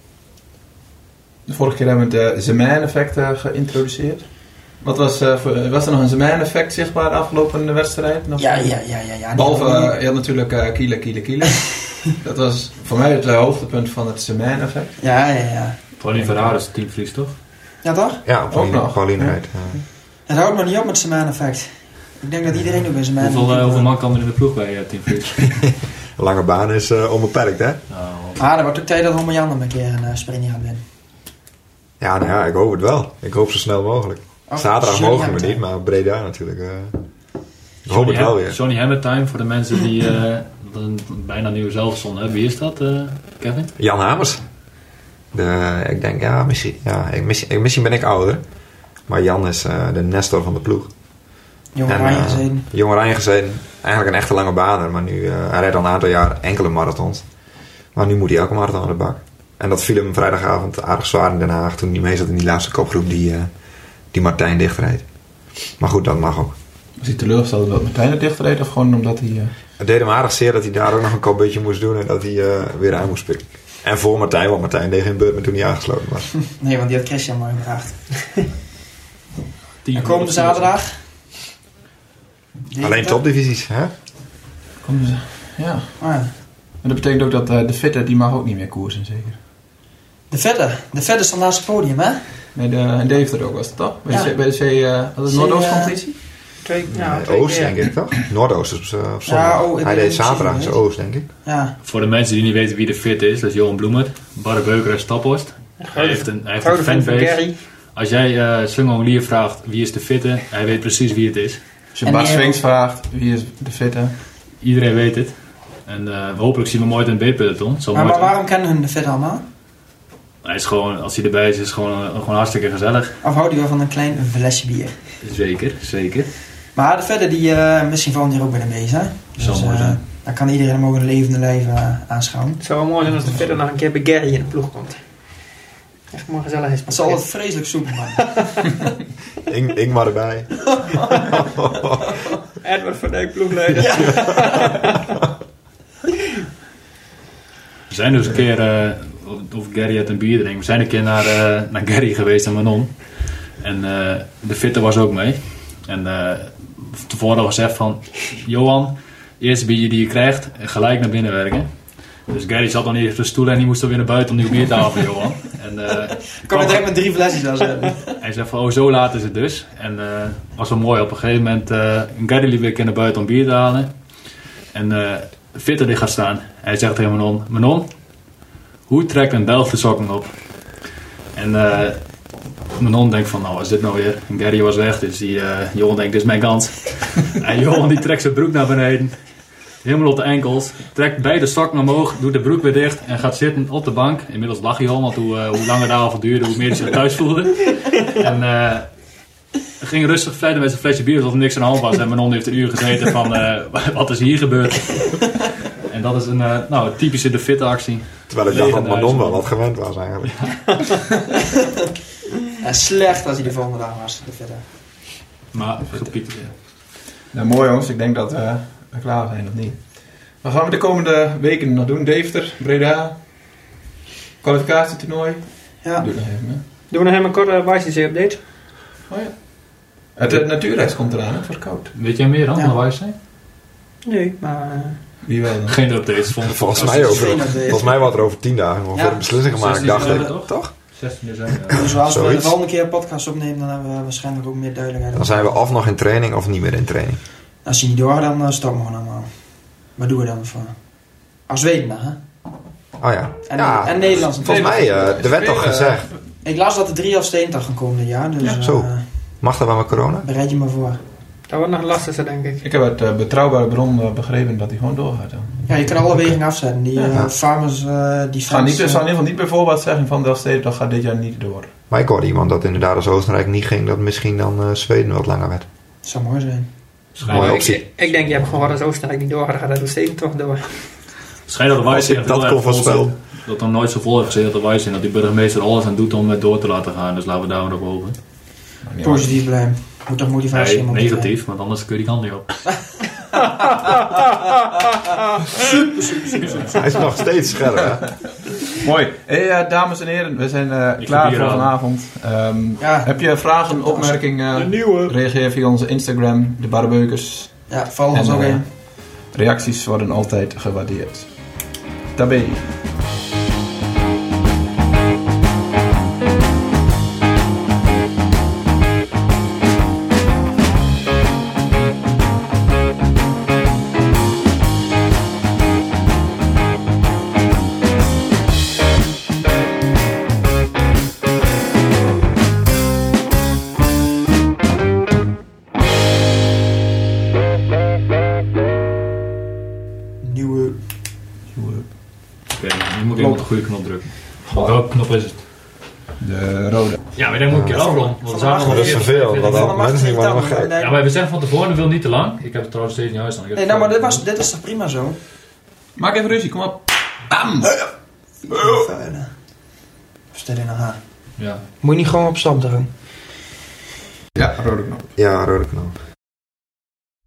de vorige keer hebben we het uh, Zeman-effect uh, geïntroduceerd. Wat was, uh, voor, was er nog een Zeman-effect zichtbaar de afgelopen wedstrijd? Nog? Ja, ja, ja, ja, ja. Behalve, uh, je had natuurlijk uh, Kiele, Kiele, Kiele. Dat was voor mij het uh, hoogtepunt van het Zeman-effect. Ja, ja, ja. Pauline Ferrari is het teamverlies, toch? Ja, toch? Ja, Pauline, nog. Pauline rijdt. Ja. Het houdt nog niet op met zijn effect. Ik denk dat iedereen ook bij zijn man. Hoeveel, uh, hoeveel man kan er in de ploeg bij uh, teamverlies? Een lange baan is uh, onbeperkt, hè? Nou, Ah, dan wordt ook tijd dat Homme Jan hem een keer een uh, sprintje gaat winnen. Ja, nou ja, ik hoop het wel. Ik hoop zo snel mogelijk. Oh, Zaterdag Johnny mogen we Hamilton. niet, maar Breda natuurlijk. Uh, ik hoop het wel weer. Johnny Hamilton, voor de mensen die uh, een bijna nieuwe zelfzon hebben. Wie is dat, uh, Kevin? Jan Hamers. De, ik denk, ja, misschien, ja ik, misschien, misschien ben ik ouder. Maar Jan is uh, de Nestor van de ploeg. Jonge En, Rijn uh, gezeten. Jonge Rijn gezeten. Eigenlijk een echte lange baner. Maar nu, uh, hij rijdt al een aantal jaar enkele marathons. Maar nu moet hij elke marathon aan de bak. En dat viel hem vrijdagavond aardig zwaar in Den Haag. Toen hij mee zat in die laatste kopgroep die, uh, die Martijn dichtrijdt. Maar goed, dat mag ook. Was hij teleurgesteld dat Martijn er dicht reed of gewoon omdat hij... Uh... Het deed hem aardig zeer dat hij daar ook nog een kopbeetje moest doen. En dat hij uh, weer aan moest pikken. En voor Martijn, want Martijn deed geen beurt meer toen hij aangesloten was. Nee, want die had Christian mooi gebracht. Team En komende zaterdag? Alleen topdivisies, hè? Kom ze. Ja. Oh, ja. Maar dat betekent ook dat uh, de fitte, die mag ook niet meer koersen, zeker? De vette. De vette is dan naast het podium, hè? Nee, de, en Deventer ook was het toch? Bij Ja. de, bij de C, uh, had het C, Noordoost-competitie? Twee, ja, Nee, twee Oost, keer. denk ik, toch? Noordoost op, uh, op zondag. Ja, oh, ik hij weet deed niet zaterdag in precies, zijn Oost, denk ik. Ja. Voor de mensen die niet weten wie de fit is, dat is Johan Bloemert, Barre Beuker en Staphorst. Hij heeft een, hij heeft een Gouden vriend van fanbase. Gary. Als jij uh, Sung Lier vraagt wie is de fitte, hij weet precies wie het is. Als je En Bas die- Swings vraagt, wie is de fitte? Iedereen weet het. En uh, hopelijk zien we hem ooit in het B-peloton. Het zal Maar, nooit- maar waarom kennen hun de vet allemaal? Hij is gewoon, als hij erbij is, is het gewoon, uh, gewoon hartstikke gezellig. Of houdt hij wel van een klein flesje bier? Zeker, zeker. Maar de verder die uh, misschien volgend jaar ook bij de mees, hè? Dus, Zal mooi uh, zijn. dan kan iedereen hem ook een levende lijf uh, aanschouwen. Het zou wel mooi zijn als de verder nog een keer bij Gary in de ploeg komt. Echt mooi gezellig is. Het zal altijd vreselijk zoeken, man. Ing, Ingmar erbij. Edward van Dijk ploegleider. Ja. We zijn dus een keer, uh, of Gary had een bier drinken. We zijn een keer naar, uh, naar Gary geweest en Manon. En uh, de fitte was ook mee. En uh, tevoren al gezegd van, Johan, eerste biertje die je krijgt, gelijk naar binnen werken. Dus Gary zat dan eerst op de stoel en die moest dan weer naar buiten om nieuw bier te halen van Johan. En, uh, Ik kan er direct met drie flesjes aan zetten. hij zei van, oh zo laat is het dus. En uh, was wel mooi. Op een gegeven moment, uh, Gary liep weer naar buiten om bier te halen. En uh, Fitter die gaat staan. Hij zegt tegen Manon, Manon, hoe trekt een Belg de sokken op? En uh, mijn non denkt van, nou wat is dit nou weer? En Gary was weg, dus die, uh, Johan denkt, dit is mijn kans. En Johan die trekt zijn broek naar beneden. Helemaal op de enkels. Trekt beide sokken omhoog, doet de broek weer dicht en gaat zitten op de bank. Inmiddels lag hij al, want hoe, uh, hoe langer het avond duurde, hoe meer hij zich thuis voelde. En uh, ging rustig verder met zijn flesje bier alsof er niks aan de hand was. En mijn non heeft een uur gezeten van, uh, wat is hier gebeurd? En dat is een uh, nou, een typische de fitte actie. Terwijl ik dacht dat Manon wel wat gewend was eigenlijk. Ja. En slecht als hij de volgende dag was. De fitte. Maar gepiekt. Ja. Nou, mooi jongens, ik denk dat uh, we klaar zijn of niet. Wat gaan we de komende weken nog doen? Deventer, Breda, kwalificatietoernooi. Ja. Doe nog even, hè? Doen we nog even een korte wijsheid-update? Oh ja. Het, het natuurreis komt eraan, het wordt koud. Weet jij meer dan, Ja. van waar zijn? Nee, maar... Uh... Wie wel dan? Geen updates. Vond ik Volgens mij, over, Geen update. volgens mij was er over tien dagen ongeveer Ja. een beslissing gemaakt. zestien Dacht ik, december, toch? toch? zestien december. Dus als we de Zoiets. volgende keer een podcast opnemen, dan hebben we waarschijnlijk ook meer duidelijkheid. Dan zijn we of nog in training of niet meer in training. Als je niet door, dan uh, stoppen we gewoon allemaal. Wat doen we dan voor? Als Zweden dan, hè? Oh ja. En, ja. en Nederlands. Volgens mij, uh, er werd toch gezegd. Ik las dat er drie of steendag gaan komen dit jaar, dus Ja, zo. uh, Mag dat wel met corona? bereid je maar voor. Dat wordt nog lastiger, denk ik. Ik heb uit uh, betrouwbare bron uh, begrepen dat hij gewoon doorgaat. Dan. Ja, je kan alle wegen afzetten. Die uh, Ja. farmers, uh, die Ik ga, niet, fans, ik zal in uh, ieder geval niet bijvoorbeeld zeggen van Delstede, dat gaat dit jaar niet door. Maar ik hoorde iemand dat inderdaad als Oostenrijk niet ging, dat misschien dan uh, Zweden wat langer werd. zou mooi zijn. Mooie ik, optie. ik, ik denk, je hebt gewoon wat als Oostenrijk niet doorgaat, dan gaat dat steeds toch door. Schijnt dat de Als ik Wijs dat kon voorspellen. dat er nooit zo vol heeft gezeten dat de Wijs dat die burgemeester alles aan doet om het door te laten gaan. Dus laten we daar maar op hopen. Maar niet Positief blijven. Moet toch motivatie Nee, hebben. negatief, want anders kun je die kant niet op. Hij is nog steeds scherp, hè? Mooi. Hey, uh, dames en heren, we zijn uh, Ik klaar heb hier voor aan. vanavond. Um, Ja. Heb je vragen, opmerkingen? nieuwe. Reageer via onze Instagram, de Barbeukers. Ja, volg ons En, ook uh, in. Reacties worden altijd gewaardeerd. Tabé. Nieuwe. Oké, nu moet ik even op de goede knop drukken. Op welke knop is het? De rode. Ja, maar dan moet ik een keer afronden. Want we zaten al Dat is veertig, vervelend, veertig. want dan mensen niet maar nog gek. Ja, maar we zeggen van tevoren, we willen niet te lang. Ik heb het trouwens steeds niet huis staan. Ik heb Nee, het nou, maar dit, gewoon- was, dit is toch prima zo? Maak even ruzie, kom op. Bam! Vuile. Stel in een haar. Ja. Moet je niet gewoon op stap drukken? Ja, rode knop. Ja, rode knop.